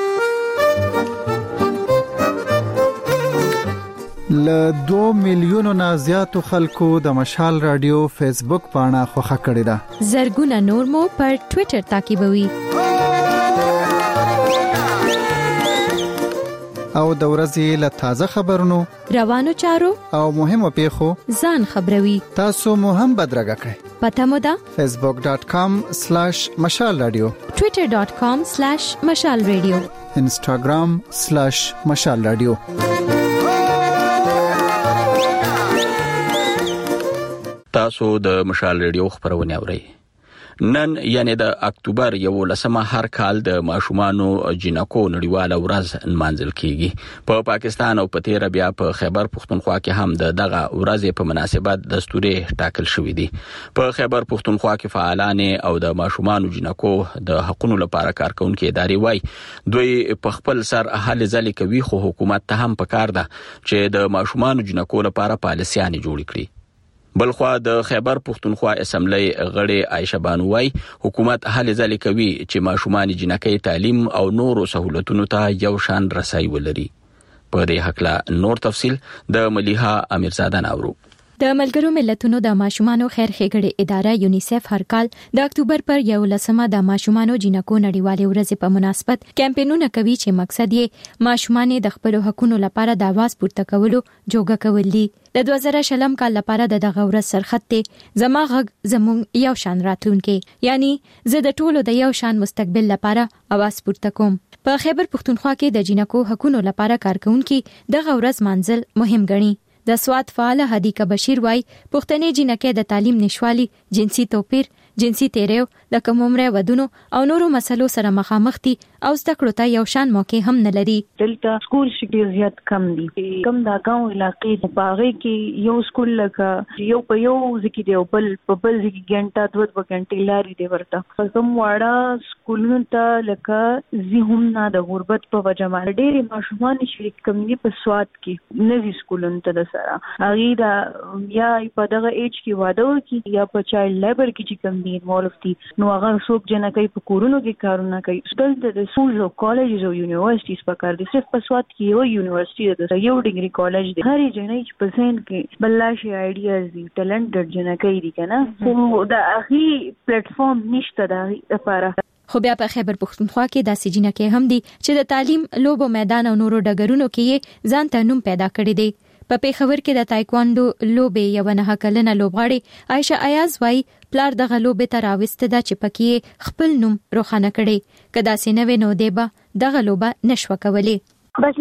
S22: ل دوه میلیونو نه زیاتو خلکو د مشال رادیو فیسبوک پاڼه خوښه کړې ده.
S23: زرګونه نور مو پر ټوئیټر تعقیبوي.
S22: او د ورځې له تازه خبرونو
S23: روانو چارو
S22: او مهمو پیښو
S23: ځان خبروي.
S22: تاسو مو هم بدرګه کړئ.
S23: پته مو ده
S22: facebook dot com slash mashal radio
S23: twitter dot com slash mashal radio
S22: instagram slash mashal radio.
S1: تاسو د مشال ریډیو خبرونه اورئ. نن یعنی د اکتوبر یو لسمه هر کال د ماشومانو جنکو نړیواله ورځ نمانځل کیږي. په پا پاکستان او په تیر بیا په خیبر پختونخوا کې هم د دغه ورځ په مناسبت دستوري ټاکل شوې دي. په خیبر پختونخوا کې فعالان او د ماشومانو جنکو د حقوقو لپاره کارکونکو ادارې وای دوی په خپل سر اهل ځلې کوي خو حکومت ته هم پکار ده چې د ماشومانو جنکو لپاره پالیسيانې جوړ کړي. بلخوا د خیبر پختونخوا اسمبلی غړي عائشه بانو وای حکومت هلې ځلې کوي چې ماشومان جنکۍ تعلیم او نورو سہولتونو ته یو شان رسای ولري. په دې حق لا نور تفصيل د مليحه امیرزاده ناورو.
S23: د ملګرو ملتونو د ماشومانو خیر ښېګړې اداره یونیسف هر کال د اکتوبر پر یو لسمه د ماشومانو جنکو نړیوالې ورځې په مناسبت کمپاینونه کوي چې مقصد یې ماشومان د خپل حقوقو لپاره د आवाज پورته کولو جوګه کول دي. د دوه زره شلم کال لپاره د دغه ورځ سرخط ته زما غږ زموږ یو شان راتلونکي یعنی زه د ټولو د یو شان مستقبل لپاره आवाज پورته کوم. په خیبر پختونخوا کې د جنکو حقوقو لپاره کارکونکو دغه ورځ منځل مهم ګڼي. د سواد فعال حدیقه بشیر وای پښتنې جنکې د تعلیم نشوالي جنسي توپیر جنسي تیریو د کوم عمره ودونو او نورو مسلو سره مخامخ دي او زده کړو ته یو شان موقع هم نه لري.
S24: دلته سکول شي زیات کم دي. کم دا گاو علاقې په هغه کې یو سکول لکه یو په یو ځکه دی بل په بل ځکه ګنټه دوه دوه غنټې لاري دی ورته. کوم واړه سکولونو ته لکه زی هم نه د غربت په وجه باندې ډېری ماشومان شریک کم دي په سواد کې نوي سکولونو ته سره هغه دا یا په دغه ایج کې واده وکي یا په چایلډ لیبر کې چې کم دي انوالو دي نو هغه څوک جنکې په کورونو کې کارونه کوي. دلته د سکولز او کالجز او یونیورسيټیز په کار دي. صرف په سواد کې یو یونیورسيټي ده یو ډیګري کالج دی. هر جنې چې په سین کې بلاشي آیډیاز دي ټالنټډ جنکې دي کنه خو د اخی پلیټ فارم نشته د لپاره.
S23: خو بیا په خیبر پختونخوا کې داسې جنکې هم دي چې د تعلیم لوبو میدان او نورو ډګرونو کې ځان ته نوم پیدا کړی دی. په پیښور کې د تایکواندو لوبې یو نه کلنه لوبغاړي عائشه ایاز وای پلار دغه لوبې ته راوسته ده چې پکې خپل نوم روښانه کړي. کدا سینوي نو دیبا دغه لوبه نشو کولی.
S25: بس ما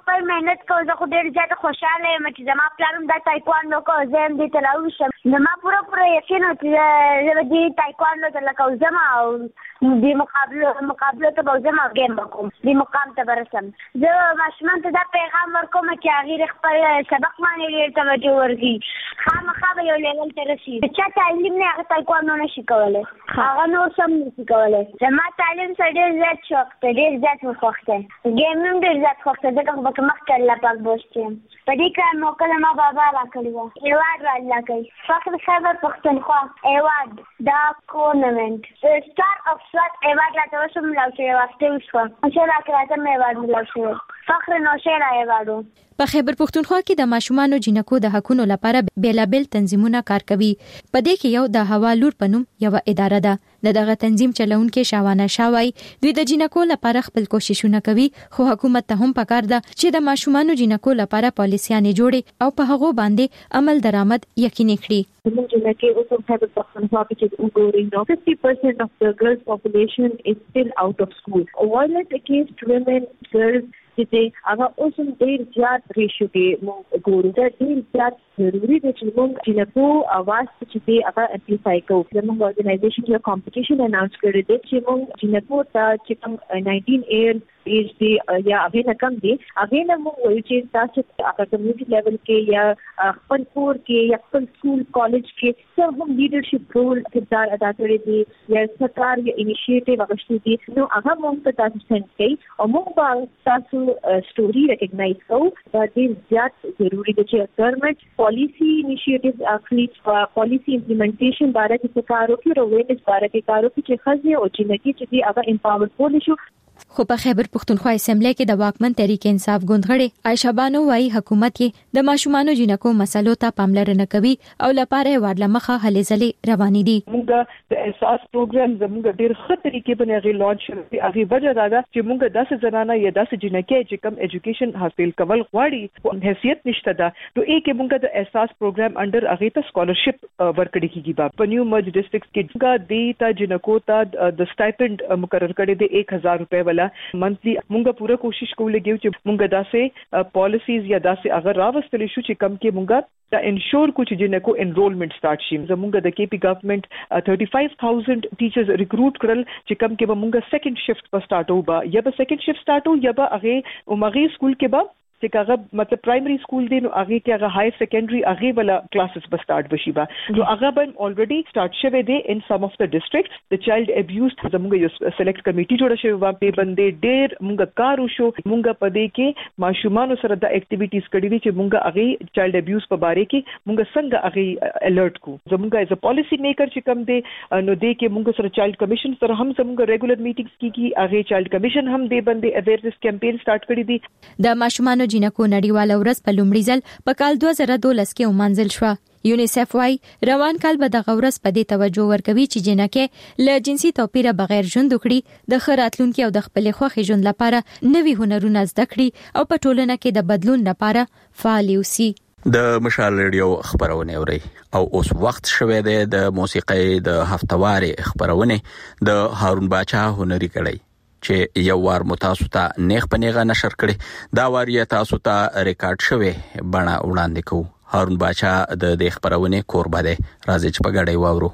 S4: خپل مهنت کوم زه خو ډېر زیات خوشاله یم چې زما پلار هم دا تایکواندو کوي زه هم دې ته راوشم نو ما پوره پوره یقین و چې زه به دې تایکواندو ته لکه وځم او دې مقابلو مقابلو ته به وځم او ګیم به کوم دې مقام ته به رسم زه ماشومانو ته دا پیغام ورکوم چې هغې خپل سبق باندې ډېر توجه ورکړي خامخا به یو لیول ته رسي چا تعلیم نه هغه تایکواندو نشي کولی هغه نور سم نشي کولی زما تعلیم سره ډېر زیات شوق دی ډېر زیات مې خوښ دی ګیم هم ډېر زیات خوښ دی ځکه خو پکې مخکې الله پاک بوست یم په دې کار موقع زما بابا راکړې وه ایوارډ را الله کوي فخر خیبر پښتونخوا ایوارډ دا ټورنمنټ سټار اف سوات ایوارډ راته اوس هم ملاو شوی واستې وشوه نوشهره کې راته هم ایوارډ ملاو شوی فخر نوشهره ایوارډ و
S23: په خیبر پښتونخوا کې د ماشومانو جنکو د حقونو لپاره بیلابل تنظیمونه کار کوي په دې کې یو د هوا لور پنوم یو اداره ده د دغه تنظیم چلونکو شاوانه شاوای دوی د جنکو لپاره خپل کوششونه کوي خو حکومت ته هم پکار ده چې د ماشومانو جنکو لپاره پالیسيانې جوړي او په هغه باندې عمل درآمد یقیني کړي
S24: زموږ جنکې اوس هم خیبر پښتونخوا کې چې وګورئ نو fifty percent of the girls population is still out of school. Violence against women, girls چې هغه اوس هم ډېر زیات ریشو کې موږ ګورو دا ډېر زیات ضروري دی چې موږ جنکو اواز چې دی هغه امپلیفای کوو زموږ ارګنایزیشن یو کمپټیشن اناونس کړی دی چې موږ جنکو ته چې کوم nineteen ایئر ایج دی یا هغه نه کم دی هغه نه موږ وایو چې تاسو هغه کمیونټي لیول کې یا خپل کور کې یا خپل سکول کالج کې څه هم لیډرشپ رول کردار ادا کړی دی یا سرکار یا انیشیټیو واغشتي دي نو هغه موږ ته تاسو څنګه کوي او موږ تاسو story recognise करो that is ज्यादा जरूरी है कि government policy initiatives आखिरी policy implementation बारे के कारो की और अवेयरनेस बारे के कारो की खजे और जिंदगी چې هغه امپاورفول شو
S23: خو په خیبر پښتونخوا اسمبلی کې د واکمن تحریک انصاف ګوندغړي عائشہ بانو وايي حکومت کې د ماشومانو جنکو مسلو ته پاملرنه کوي او لپاره وړ لمخه هلې ځلې روانې دي
S5: موږ د احساس پروګرام زموږ ډېر ښه طریقې باندې غي لانچ شوی هغه وجه دا ده چې موږ داسې زنانه یا داسې جنکې چې کم ایجوکیشن حاصل کول غواړي او حیثیت نشته ده نو یې کې موږ د احساس پروګرام انډر هغه ته سکالرشپ ورکړي کیږي په نیو مرج ډسټرکټ کې موږ د تا جنکو ته د سټایپند مقرر کړی دی one thousand روپے والا منثلی مونږه پوره کوشش کوو چې مونږه داسې پالیسیز یا داسې اگر راوستل شو چې کم کې مونږه دا انشور کو چې جنکو انرولمنٹ سٹارټ شي زمونږه د کې پی ګورنمنت thirty-five thousand ټیچرز ریکروټ کړل چې کم کې به مونږه سیکنډ شفت په سٹارټ وبا یا به سیکنډ شفت سٹارټ و یا به هغه عمري سکول کې به چې هغه مطلب پرایمري سکول دی نو هغه کې هغه های سیکنډري هغه ولا کلاسز به سٹارټ بشي با نو هغه به الریډي سٹارټ شوه دی ان سم اف د ډسټرکټس د چایلډ ابیوز زموږ یو سلیکټ کمیټي جوړه شوی و په باندې ډېر مونږه کار وشو مونږه په دې کې ماشومان سره د اکټیویټیز کړې دي چې مونږه هغه چایلډ ابیوز په باره کې مونږه څنګه هغه الرټ کو زموږه ایز ا پالیسی میکر چې کم دی نو دې کې مونږ سره چایلډ کمیشن سره هم زموږه ریګولر میټینګز کیږي هغه چایلډ کمیشن هم دې باندې اویرنس کمپاین سٹارټ کړی دی
S23: د ماشومان جنکو نړیوال ورځ په لومړي ځل په کال two thousand twelve کې ومنځل شو یونیسف وايي روان کال به د غورس په دې توجه ورکوي چې جنکه له جنسي توپیر بغیر ژوند وکړي د خراتلونکو او د خپل خوخي ژوند لپاره نوي هنرونه زده کړي او په ټولنه کې د بدلون لپاره فعال اوسي
S1: د مشال ریډیو خبرونه اوري او اوس وخت شوه د موسیقي د هفتواري خبرونه د هارون باچا هنري کړي چې یو وار متاسو ته نیغ پنیغه نشر کړي دا وار یې تاسو ته ریکارډ شوی بڼه وړاندې کوو هارون باچا د دې خبرونه کوربه دی راځي چې په غړې واورو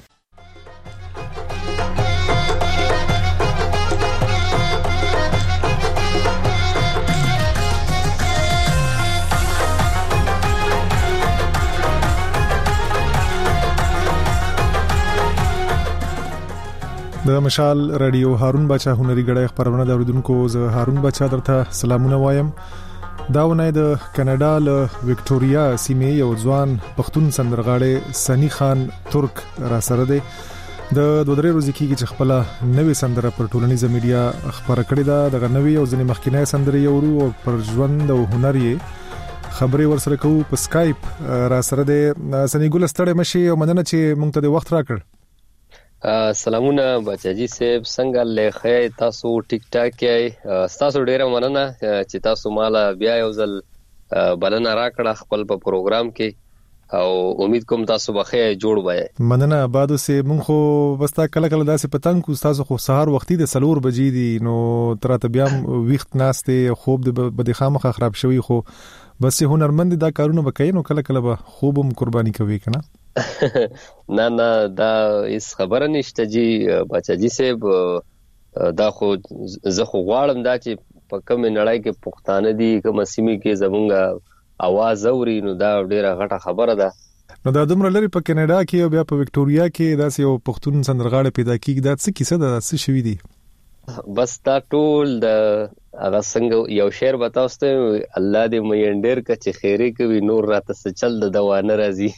S11: د مشال رادیو هارون بچا هنري غړې خبرونه د اوریدونکو زه هارون بچا درته سلامونه وایم داونه د کاناډا له وکټوريا سیمې یو ځوان پښتون سندرغاړي سنی خان ترک را سره دی د دوه درې ورځې کې چې خپل نوې سندره پر ټولنیزه میډیا خبره کړې ده د نوې او ځنې مخکینه سندره یورو او پر ژوند او هنر یې خبرې ورسره کوو په سکایپ را سره دی سنی ګل ستړی مشي او مننه چې مونږ ته د وخت راکړ
S6: سلامونه بچاجي صاحب څنګه لخه تاسو ټیک ټاک کې تاسو ډیره مننه چې تاسو مال بیا یو ځل بلنه راکړه خپل په پروګرام کې او امید کوم تاسو به خیر جوړ وای.
S11: مننه بادو سه مونږ خو بستا کله کله داسې پتنګ کو تاسو خو سهار وختي د سلور بجې دي نو ترته بیا وخت ناشته خوب د بده خامخه خراب شوی خو بس هنرمند دا کارونه وکړي نو کله کله به خوبم قرباني کوي کنه.
S6: نه نه دا هیڅ خبره نشته جی بچاجي صاحب، دا خو زه خو غواړم دا چې په کوم نړۍ کې پښتانه دي کوم سیمه کې زمونږه आवाज اوري نو دا ډیره غټه خبره ده.
S11: نو دا دومره لري په کینیډا کې او بیا په وکټوريا کې دا یو پښتون سندرغاړي پیدا کیږي، دا څه کیسه ده، څه شوی دي؟
S6: بس دا ټول د هغه څنګه یو شعر بتاوسته، الله دې مې ډیر کچ خیره کوي نور راته چل د دوانه راځي.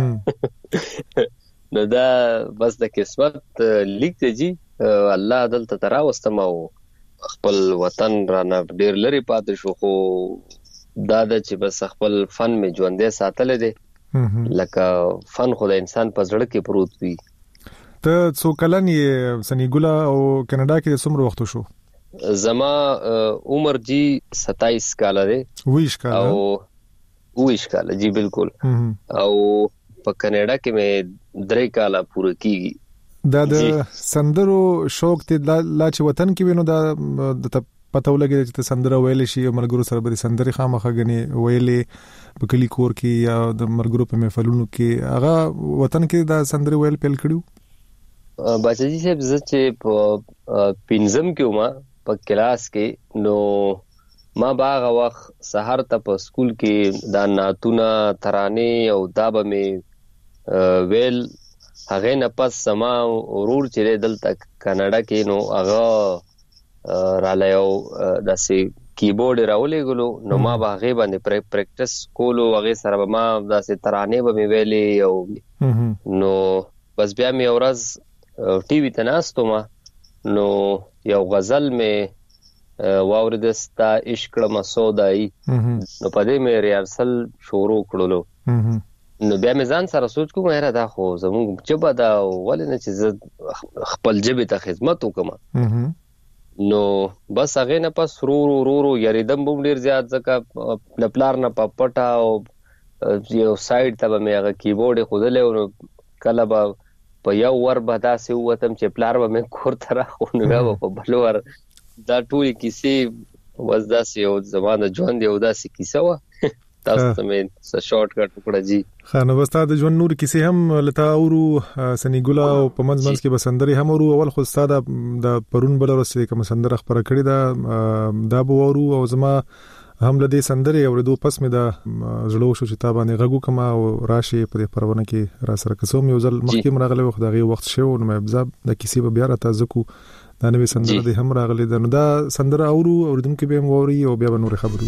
S6: نو دا بس د قسمت لیک دی، الله دلته تراوستم او خپل وطن را نه ډیر لري پاتې شو، خو دا د چې بس خپل فن می ژوندې ساتل دي، لکه فن خو د انسان په زړه کې پروت وي.
S11: ته څو کلن یې سنیګولا او کینیډا کې څومره وخت شو؟
S6: زما عمر جی ستائیس کال دی.
S11: ویش کال
S6: او ویش کال جی بالکل. او په کینیډا کې مې درې کال پوره کیږي.
S11: دا د سندرو شوق ته لا چې وطن کې وینو دا د پته ولګي چې سندره ویل شي او مرګرو سره به سندري خامخه غني ویلې په کلی کور کې یا د مرګرو په محفلونو کې هغه وطن کې دا سندري ویل پیل کړو.
S6: بچی صاحب زه چې په پنځم کې ومه په کلاس کې، نو ما باغه وخت سحر ته په سکول کې دا ناتونه ترانه او دا به مې ویل. هغه نه پس سما ورور چې دلته کاناډا کې نو هغه را لایو داسې کیبورډ راولې غلو، نو ما باغه باندې پریکټیس کولو، هغه سره ما داسې ترانه به مې ویلې. او نو بس بیا مې اورز ټي وي ته ناستو ما، نو یو غزل مې واوردستا عشق مسودای، نو پدې مې ریارسل شروع کړلو. نو بیا مې ځان سره سوچ کوم هره دا خو زموږ جبه دا ولې نه چې خپل جبه ته خدمت وکم. نو بس هغه نه پس رو رو رو رو یریدم بم ډیر زیات ځکه د پلار نه پپټا او یو سایډ ته مې هغه کیبورډ خودلې او کله به په یو ور به داسې وتم چې پلار به مې کور ته راخو نو بیا په بل ور دا ټول کیسې وز داسې یو زمانه ژوند یو داسې کیسه و. تاسو ته مې څه شارټ کټ وکړه جی.
S11: خانه بس تا د ژوند نور کیسې هم لتا اورو سنیګولا او په منځ منځ کې بسندري هم اورو. اول خو استاد د پرون بل ورسې کوم سندره خبره کړې دا دا بو اورو او زما هم لدې سندري اوریدو پس مې دا زړه شو چې تا باندې غږو کما او راشي په پرونه کې را سره کوم یو ځل مخکې مرغله وخت دغه وخت شو نو مې بزاب د کیسې به بیا راته زکو دا نوې سندره دې هم راغلي دا نو دا سندره اورو اوریدونکو به موري او بیا نور خبرو.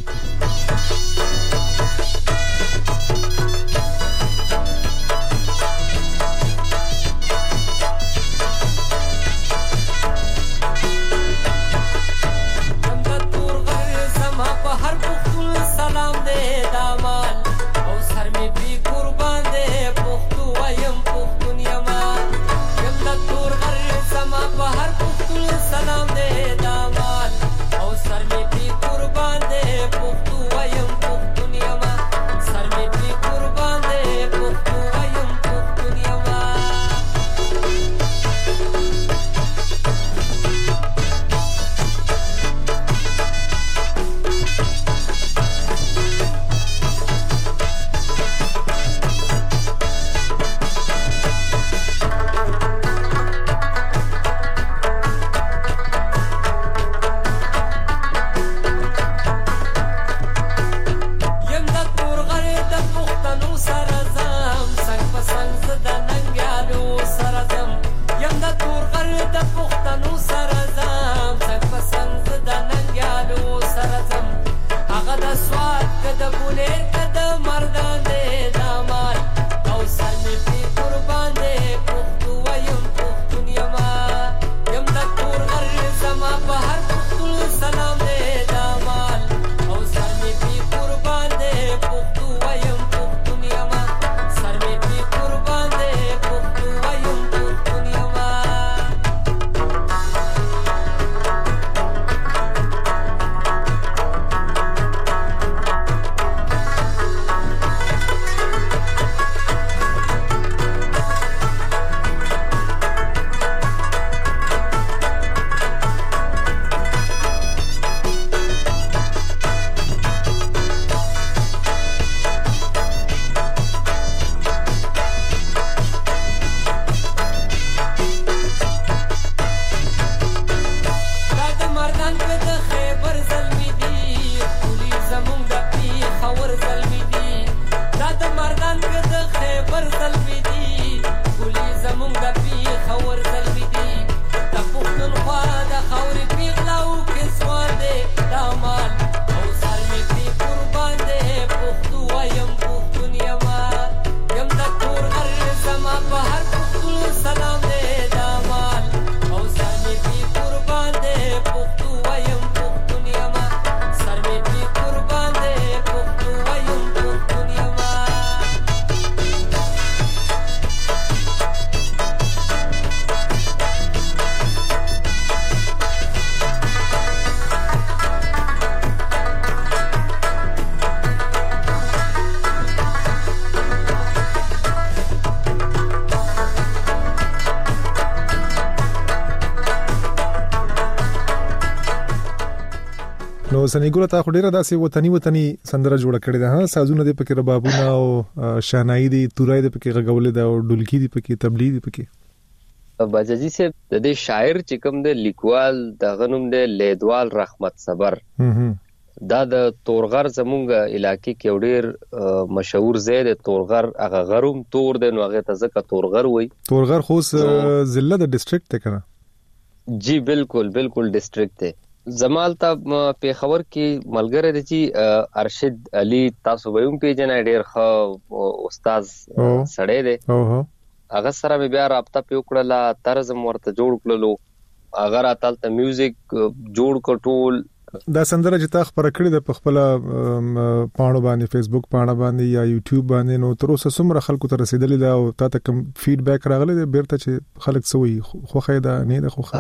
S11: نو سنیګور ته خو ډیره داسې وطني وطني سندره جوړه کړې ده ها سازونه د پکې ربابونه او شانای دي تورای د پکې غولې ده او ډولکی دي پکې تبلی دي پکې
S6: باجاجي سے د دې شاعر چې کوم د لیکوال د غنوم د لیدوال رحمت صبر دا د تورغر زمونږ علاقې کې ډیر مشهور زید تورغر هغه غروم تور د نو هغه ته ځکه تورغر وای تورغر خو ضلع د ډیسټریکټ ته کنه جی بالکل بالکل ډیسټریکټ ته زمال ته پیښور کې ملګری دی چې ارشد علي تاسو وایوم پیژنې ډیر ښه استاد سړی دی هغه سره بیا رابطه پیوکړه طرز مرته جوړ کړلو هغه راتل ته میوزیک جوړ کټول دا سندره چې تا خبره کړې ده په خپل پاڼو باندې فیسبوک پاڼه باندې یا یوټیوب باندې نو تر اوسه څومره خلکو ته رسیدلې ده او تا ته کوم فیډبیک راغلی دی بیرته چې خلک سوي خو خیدا نه ده خو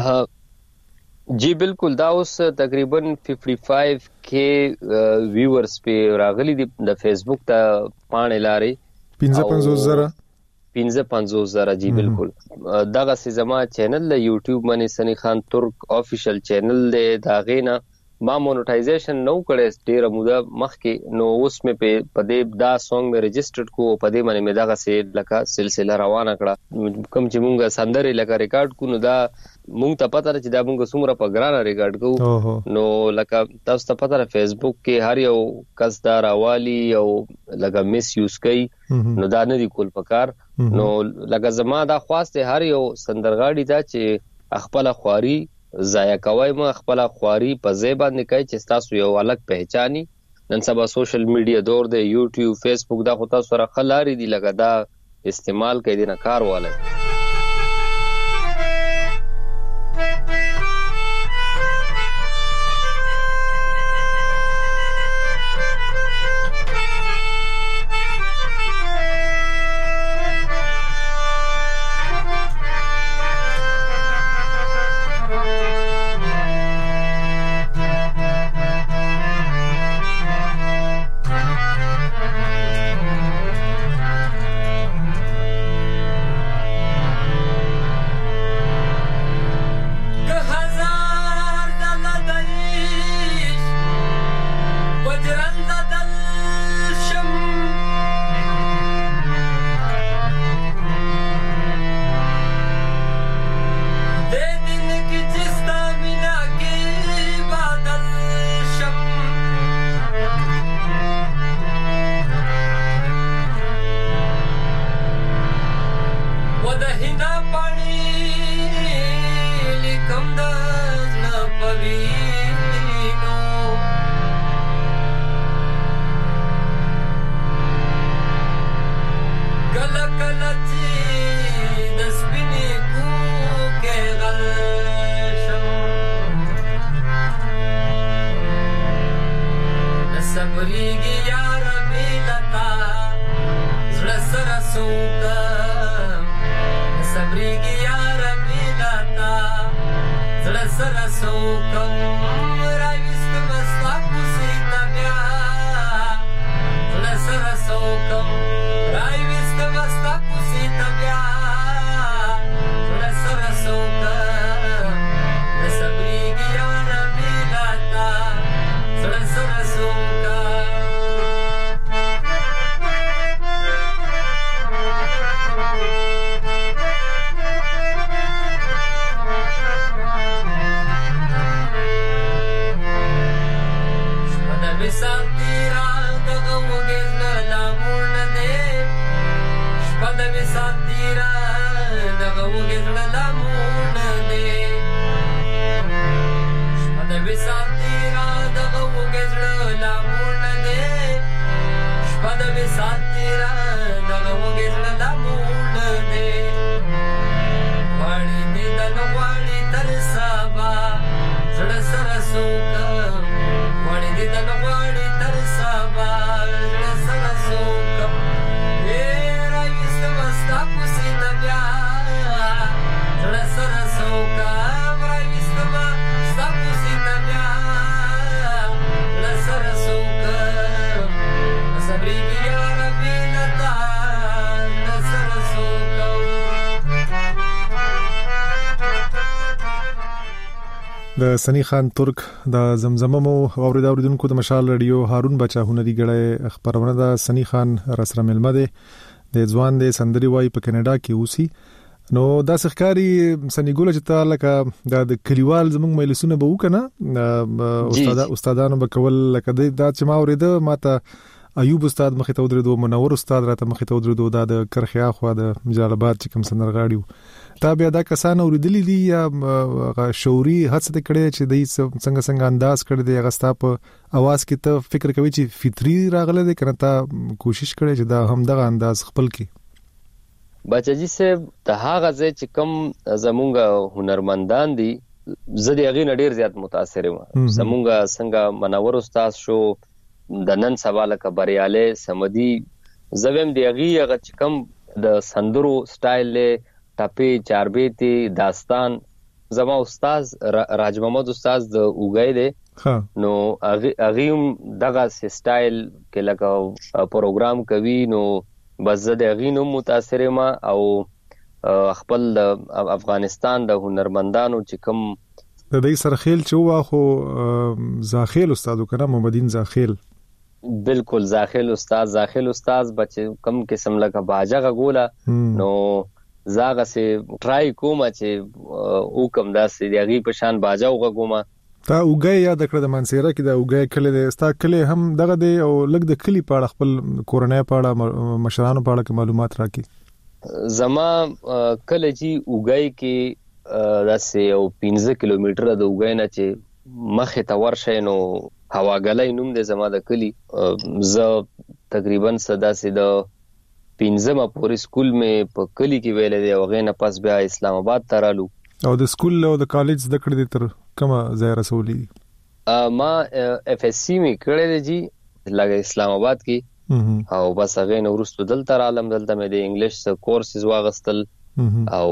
S6: جی بالکل دا اوس تقریبا پنځه کې ویورز په راغلي دي د فیسبوک ته پاڼې لاري پنځه پنځوس زره پنځه پنځوس زره جی بالکل دغه سي زما چینل د یوټیوب باندې سنی خان ترک افیشل چینل دی دا غینا ما مونټایزیشن نو کړې ډیره موده مخکې نو اوس مې په پدې دا سونګ مې ريجسترډ کو پدې باندې مې دغه سي لکه سلسله روانه کړه کوم چې مونږه سندره لکه ریکارډ کو نو دا مونږ ته پته چې دا مونږ څومره په ګرانه ریکارډ کو نو لکه تاسو ته پته فیسبوک کې هر یو کس دا راوالي او لکه میس یوز کوي نو دا نه دی کول پکار نو لکه زما دا خواسته هر یو سندرغاړي دا چې خپل خواري ضایع کوي ما خپل خواري په ځای باندې کوي چې تاسو یو الګ پہچاني نن سبا سوشل میډیا دور دی یوټیوب فیسبوک دا خو تاسو سره خلاري دي لګا دا استعمال کوي دي نه کار والے
S3: Sabrina, Rabina,
S11: د سنی خان ترک د زمزمه مو اوریدا اوریدونکو د مشال رادیو هارون بچا هنري غړې خبرونه د سنی خان رسره ملمه ده د ځوان د سندري وای په کینیډا کې اوسي نو دا سخکاری سنیګول چې تعالی کا د کلیوال زمونږ مجلسونه به وکنه استاد استادانو به کول لکه دا چې ما اوریده ماته ایوب استاد مخې ته ودرېدو منور استاد راته مخې ته ودرېدو دا د کرخیا خو د جلالاباد چې کوم سندرغاړي تا بیا دا کسان اوریدلی دي یا شعوري هڅه کړې چې د څنګه څنګه انداز کړی دی هغه ستا په اواز کې ته فکر کوي چې فطری راغله دي کنه تا کوشش کړې چې دا هم دغه انداز خپل کې
S6: بچجی صاحب د هغه ځای چې کوم زمونږ هنرمندان دي زه د هغه ډیر زیات متاثر یم زمونږ څنګه منور استاد شو د نن سوال کبریاله سمدي زویم دی هغه هغه چې کوم د سندرو سټایل له ټپي چاربيتي داستان زما استاد راج محمد استاد د اوګای دی نو هغه دغه سټایل کې لکه پروګرام کوي نو بس زه د هغه نو متاثر ما او خپل افغانستان د هنرمندانو چې کوم
S11: د دې سرخیل چې واخو زاخیل استادو کنه محمدین زاخیل
S6: بالکل زاخیل استاد زاخیل استاد بچ کم قسم لکه باجا غولا نو زاغه سي ټرای کوم چې او کم داسې دیږي په شان باجا وغوما
S11: تا اوګه یاد کړه د منصيره کې د اوګه کله د استا کله هم دغه دی او لګ د کلی پاړه خپل کورنۍ پاړه مشرانو پاړه کې معلومات راکې
S6: زما کله چې اوګه کې داسې او پنځه کیلومتره د اوګه نه چې مخه ته ورشه نو هواګلای نوم د زما د کلی ز تقریبا صدا سي د پنځمه پورې سکول مې په کلی کې ویلې دی او غینه پس بیا اسلام آباد ته رالو
S11: او د سکول او د کالج د کړې تر کومه ځای رسولې
S6: ما اف اس سی مې کړې دی جی لګ اسلام آباد کې او بس غینه ورستو دلته عالم دلته مې د انګلیش کورسز واغستل او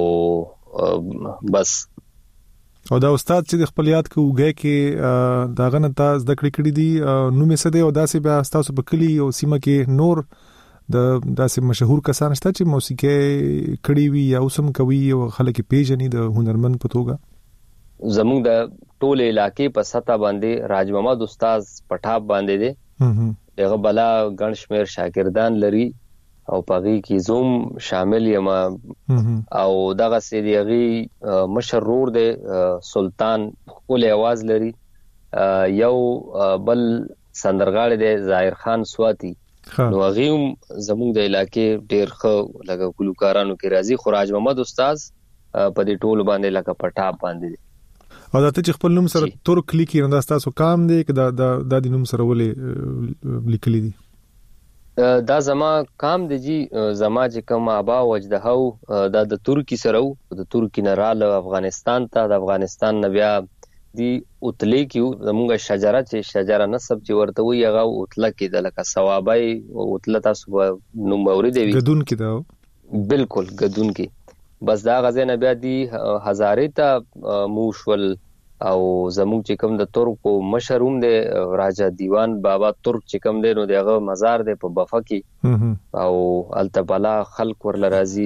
S6: بس
S11: او دا استاد چې د خپل یاد کې وګه کې داغه نه تاسو د کړې کړې دي نو مې سده او داسې بیا تاسو په کلی او سیمه کې نور د داسې مشهور کسان شته چې موسیقي کړي وي یا اوسم کوي او خلک پیژني د هنرمند په توګه
S6: زموږ د ټول علاقې په سطح باندې راج محمد استاد پټاپ باندې دي دغه بلا ګڼ شمیر شاګردان لري او پغی کې زوم شامل یم او دغه سي دیغي مشرور دی سلطان خپل आवाज لري یو بل سندرغاړی دی ظاهر خان سواتی نو غیم زموږ د علاقې ډیر خو لکه ګلوکارانو کې راځي خراج محمد استاد په دې ټول باندې لکه پټاپ باندې
S11: او دا ته خپل نوم سره ترک لیکي نو تاسو کام دی چې دا د دې نوم سره ولې لیکلي دي
S6: دا زما کام دی جی زما چې کوم ابا وجدهو دا د ترکی سره د ترکی نه رااله افغانستان ته د افغانستان نه بیا دی اوتلې کیو زموږه شجره چې شجره نسب چې ورته وي هغه اوتله کې د لکه ثوابای اوتله تاسو نو مورید وي
S11: غدون کې دا
S6: بالکل غدون کې بس دا غزنه بیا دی هزارې ته موشول او زموږ چې کوم د ترکو مشروم دی راجا دیوان بابا ترک چې کوم دی نو دغه مزار دی په بفا کې او التبلا خلق ور لرازي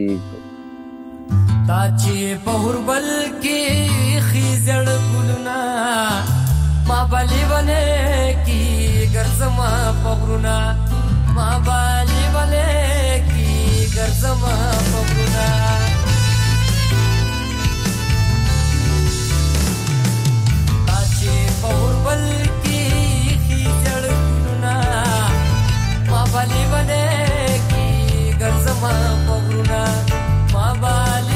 S3: تا چې په هربل کې خيزړ ګلنا ما بالي ونه کی ګرځما پغرونا ما بالي ونه کی ګرځما پغرونا تا چې په هربل کې خيزړ ګلنا ما بالي ونه کی ګرځما پغرونا ما بالي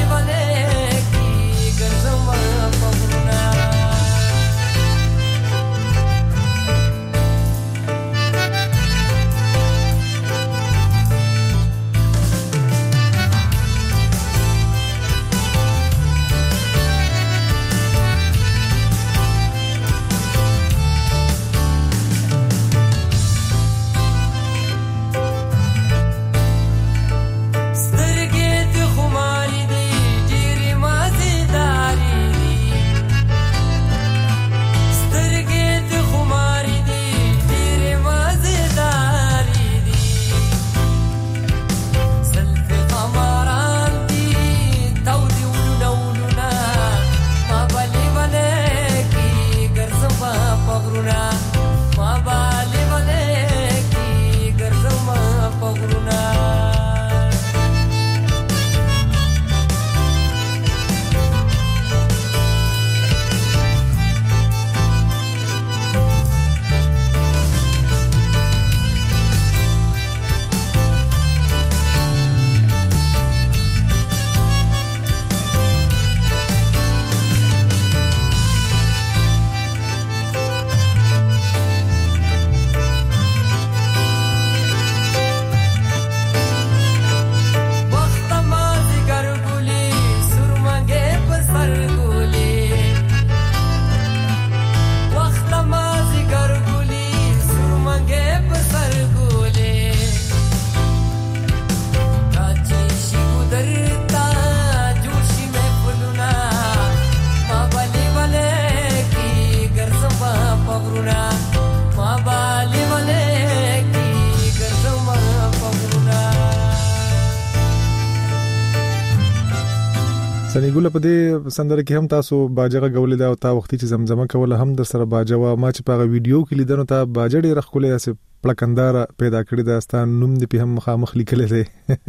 S11: سنیګول په دې سندره کې هم تاسو باجغه غولې دا او تا وختي چې زمزمه کوله هم در سره باجوا ما چې په ویډیو کې لیدنو ته باجړې رخولې اسه پلکندار پیدا کړی دا ستان نوم دې په هم مخامخ لیکل دي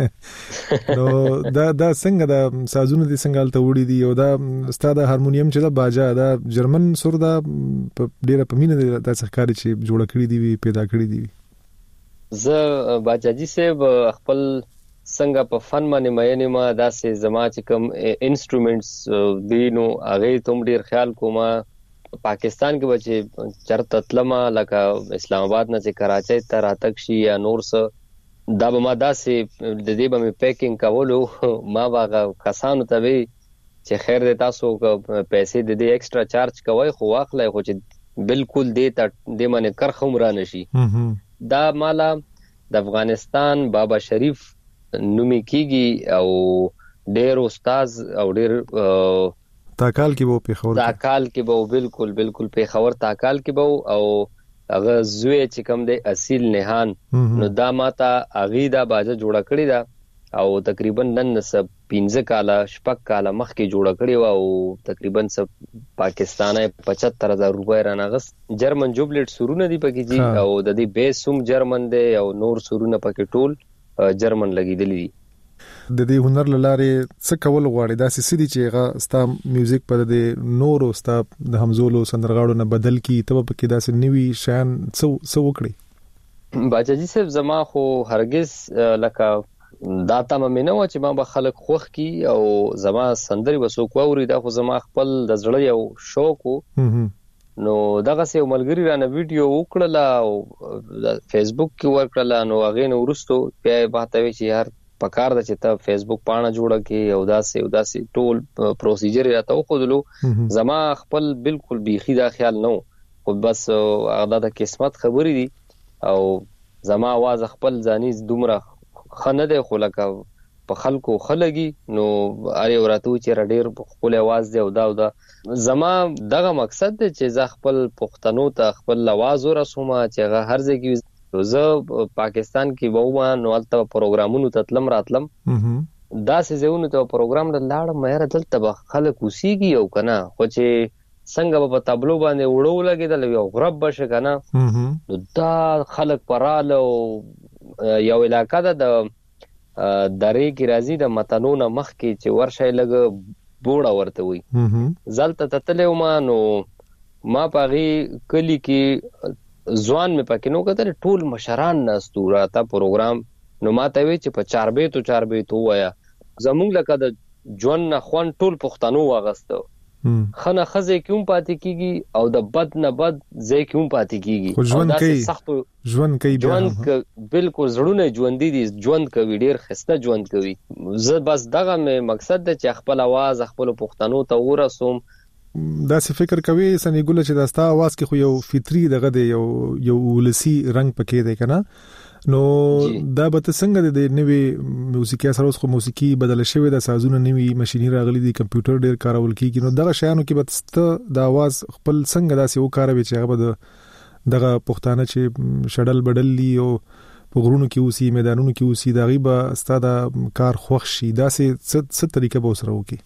S11: نو دا دا څنګه دا سازونه دي څنګه ته وړي دي او دا ستاده هارمونیم چې دا باجا دا جرمن سور دا ډیره په مینه د څخکاري چې جوړ کړی دي پیدا کړی دي
S6: زه باجاجي صاحب خپل څنګه په فن باندې مې ما داسې زما چې کوم انسټرومنټس دی نو هغه تم ډیر خیال کوم پاکستان کې بچي چرته تلما لکه اسلام آباد نه چې کراچۍ ته راتک شي یا نور څه دا به ما داسې د دې به مې پیکینګ کولو ما واغه کسانو ته وی چې خیر دې تاسو پیسې د دې ایکسترا چارج کوي خو واخلای خو چې بالکل دې ته دې باندې کرخ عمر نشي دا مالا د افغانستان بابا شریف نومي کیږي او ډېر استاد او ډېر
S11: تاکال کې وو پیښور
S6: تاکال کې وو بالکل بالکل پیښور تاکال کې وو او هغه زوی چې کوم دی اصیل نهان نو دا ماته اغیدا باجه جوړه کړی دا او تقریبا نن سب پنځه کاله شپږ کاله مخکې جوړه کړی و او تقریبا سب پاکستاني پچهتر هزار روپۍ رانغس جرمن جوبلیټ سورونه دی پکې جی او د دې بیس هم جرمن دی او نور سورونه پکې ټول جرمن لګیدلی دي
S11: د دې هنر لاره څه کول غواړي دا سې دي چې هغه ستا میوزیک په دې نور او ستا د حمزولو سندرغاړو نه بدل کی ته په کې دا سې نوي شان څه څه وکړي
S6: باجاجي صاحب زما خو هرگز لکه داتا مې نه و چې ما به خلک خوخ کی او زما سندري وسو کووري دا خو زما خپل د زړه یو شوق نو دغه سه ملګری رانه ویډیو وکړه او فیسبوک کې ورکړه نو هغه نو ورستو په باتوي چې یار پکار د چې ته فیسبوک پاڼه جوړه کې او داسې او داسې ټول پروسیجر راته وخدلو زما خپل بالکل بیخي دا خیال نو خو بس هغه د قسمت خبرې دي او زما आवाज خپل ځاني دومره خنه ده خو لکه په خلکو خلګي نو اړ وراتو چې رډیر خپل आवाज دی او دا او دا زما دغه مقصد دی چې ز خپل پښتنو ته خپل आवाज ورسوم چې هغه هر ځای کې زه پاکستان کې ووما نو البته پروګرامونو ته تلم راتلم دا سه زهونو ته پروګرام د لاړ مې راځل ته خلک وسیږي او کنه خو چې څنګه په تابلو باندې وړو لګیدل یو غرب بشه کنه نو دا خلک پراله یو علاقہ ده د درې کې راځي د متنونه مخ کې چې ورشه لګ بوړه ورته وي زلته تتلې ما نو ما پاغي کلی کې ځوان مې پکې نو کتل ټول مشران ناستو راته پروګرام نو ماته وی چې په چار به تو چار به تو وایا زمونږ لکه د ژوند نه خوان ټول پښتنو واغستو خنه خزه کوم پاتې کیږي او د بد نه بد زې کوم پاتې کیږي
S11: ژوند کوي سخت ژوند کوي
S6: ژوند بالکل زړونه ژوند دي ژوند کوي ډیر خسته ژوند کوي زه بس دغه مقصد د چې خپل आवाज خپل پښتنو ته ورسوم
S11: دا څه فکر کوي سنیګول چې دا ستا आवाज کې خو یو فطری دغه دی یو یو ولسی رنگ پکې دی کنه نو دا به څنګه د نوې موسیقي سره اوس خو موسیقي بدل شوې د سازونه نوې ماشيني راغلي دي کمپیوټر ډیر کارول کیږي نو دغه شیانو کې به ست د आवाज خپل څنګه داسې وکاروي چې هغه به دغه پښتانه چې شډل بدللی او پغړونو کې اوسي میدانونو کې اوسي دا غیبه ستاده کار خوښ شي داسې څه طریقه به سره وکي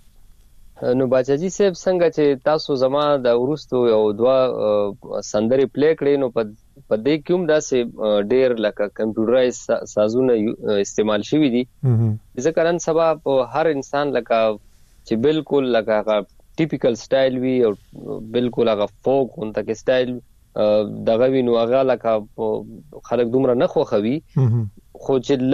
S6: نو باچاجي صاحب څنګه چې تاسو زما د ورستو یو دوا سندري پلی کړې نو په دې کوم داسې ډېر لکه کمپیوټرایز سازونه استعمال شوي دي ځکه نن سبا هر انسان لکه چې بالکل لکه ټیپیکل سټایل وی او بالکل هغه فوک اونته کې سټایل دغه وینو هغه لکه خلک دومره نه خوخوي خو چې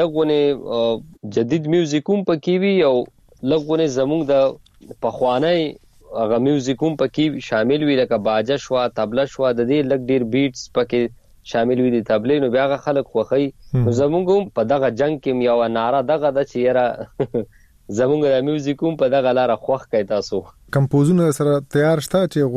S6: لګونه جدید میوزیکوم پکې وی او لګونه زموږ د پخوانی هغه میوزیکوم پکې شامل وی لکه باجه شو طبله شو د دې لګ ډیر بیټس پکې شامل وی دي طبلې نو بیا هغه خلک خوخی نو زموږ په دغه جنگ کې یو ناره دغه د چیرې زموږ د میوزیکوم په دغه لار خوخ کوي تاسو
S11: کمپوزونه سره تیار شته چې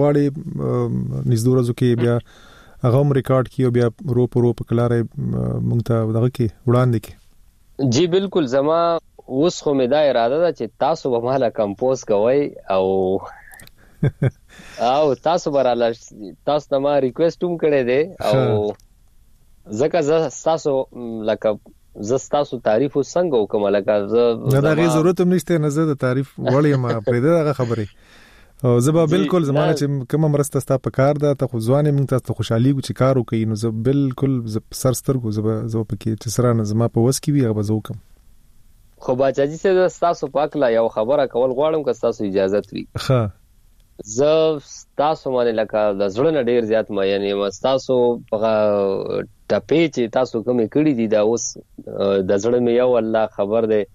S11: غواړي نږدې کې بیا هغه ریکارډ کیو بیا رو په رو په کلاره مونږ ته دغه کې وړاندې کی
S6: جی بالکل زما اوس خو مې دا اراده ده چې تاسو به مالا کمپوز کوئ او او تاسو براله تاسو ته ما ریکوست هم کړی دی او ځکه زه تاسو لکه زستاسو تعریف څنګه وکم لکه زه
S11: دا غي ضرورت هم نشته نه زه د تعریف وړي ما پرې دا خبره او زه به بالکل زمانه چې کوم مرسته ستا په کار ده ته خو ځوانې مونږ ته خوشحالي کو چې کار وکړي نو زه بالکل سر سترګو زه زه پکې چې سره نه زما په وس کې وي هغه زه وکم
S6: خو باچاجي چې تاسو پاکلا یو خبره کول غواړم که تاسو اجازه وي
S11: ها
S6: زه تاسو باندې لکه د زړه نه ډیر زیات ما یعنی تاسو په ټپې چې تاسو کومې کړې دي دا اوس د زړه مې یو الله خبر دی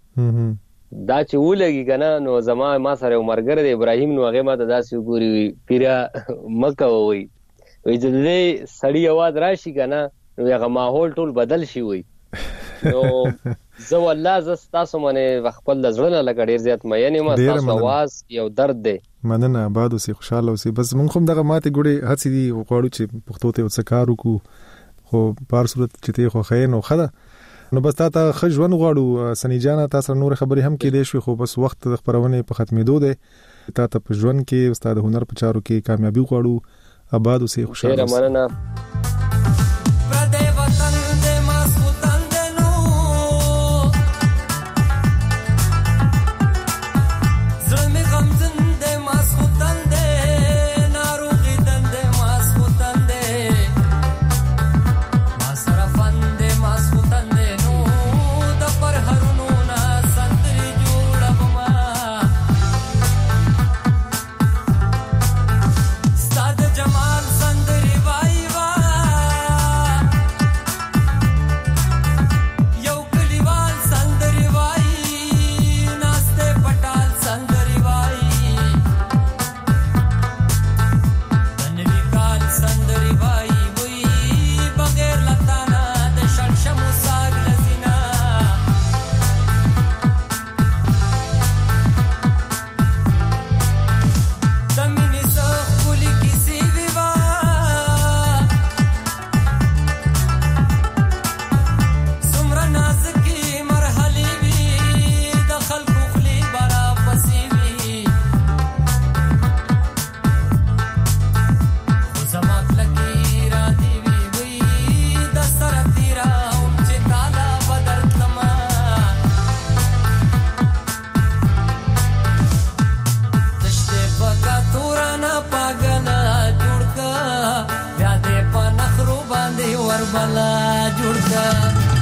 S6: دا چې ولګي کنه نو زما ما سره عمرګر دی ابراهیم نو هغه ما ته داسې ګوري پیرا مکه وي وې دې سړی आवाज راشي کنه نو هغه ماحول ټول بدل شي وي نو زه والله ز تاسو باندې خپل زړه نه لګ ډیر زیات ما یعنی ما تاسو आवाज یو درد دی
S11: مننه آباد اوسې خوشاله اوسې بس مونږ هم دغه ماته ګوړې هڅې دي غواړو چې پښتو ته وڅکارو کو خو په صورت چې ته خو خیر نو خده نو بس تا ته خجون غواړو سنی جان تاسو نور خبرې هم کې دي شو خو بس وخت د خبرونه په ختمېدو دی تا ته په ژوند کې استاد هنر په چارو کې کامیابی غواړو آباد اوسې خوشاله
S6: ډیر مننه
S3: ور بلا جوړ کا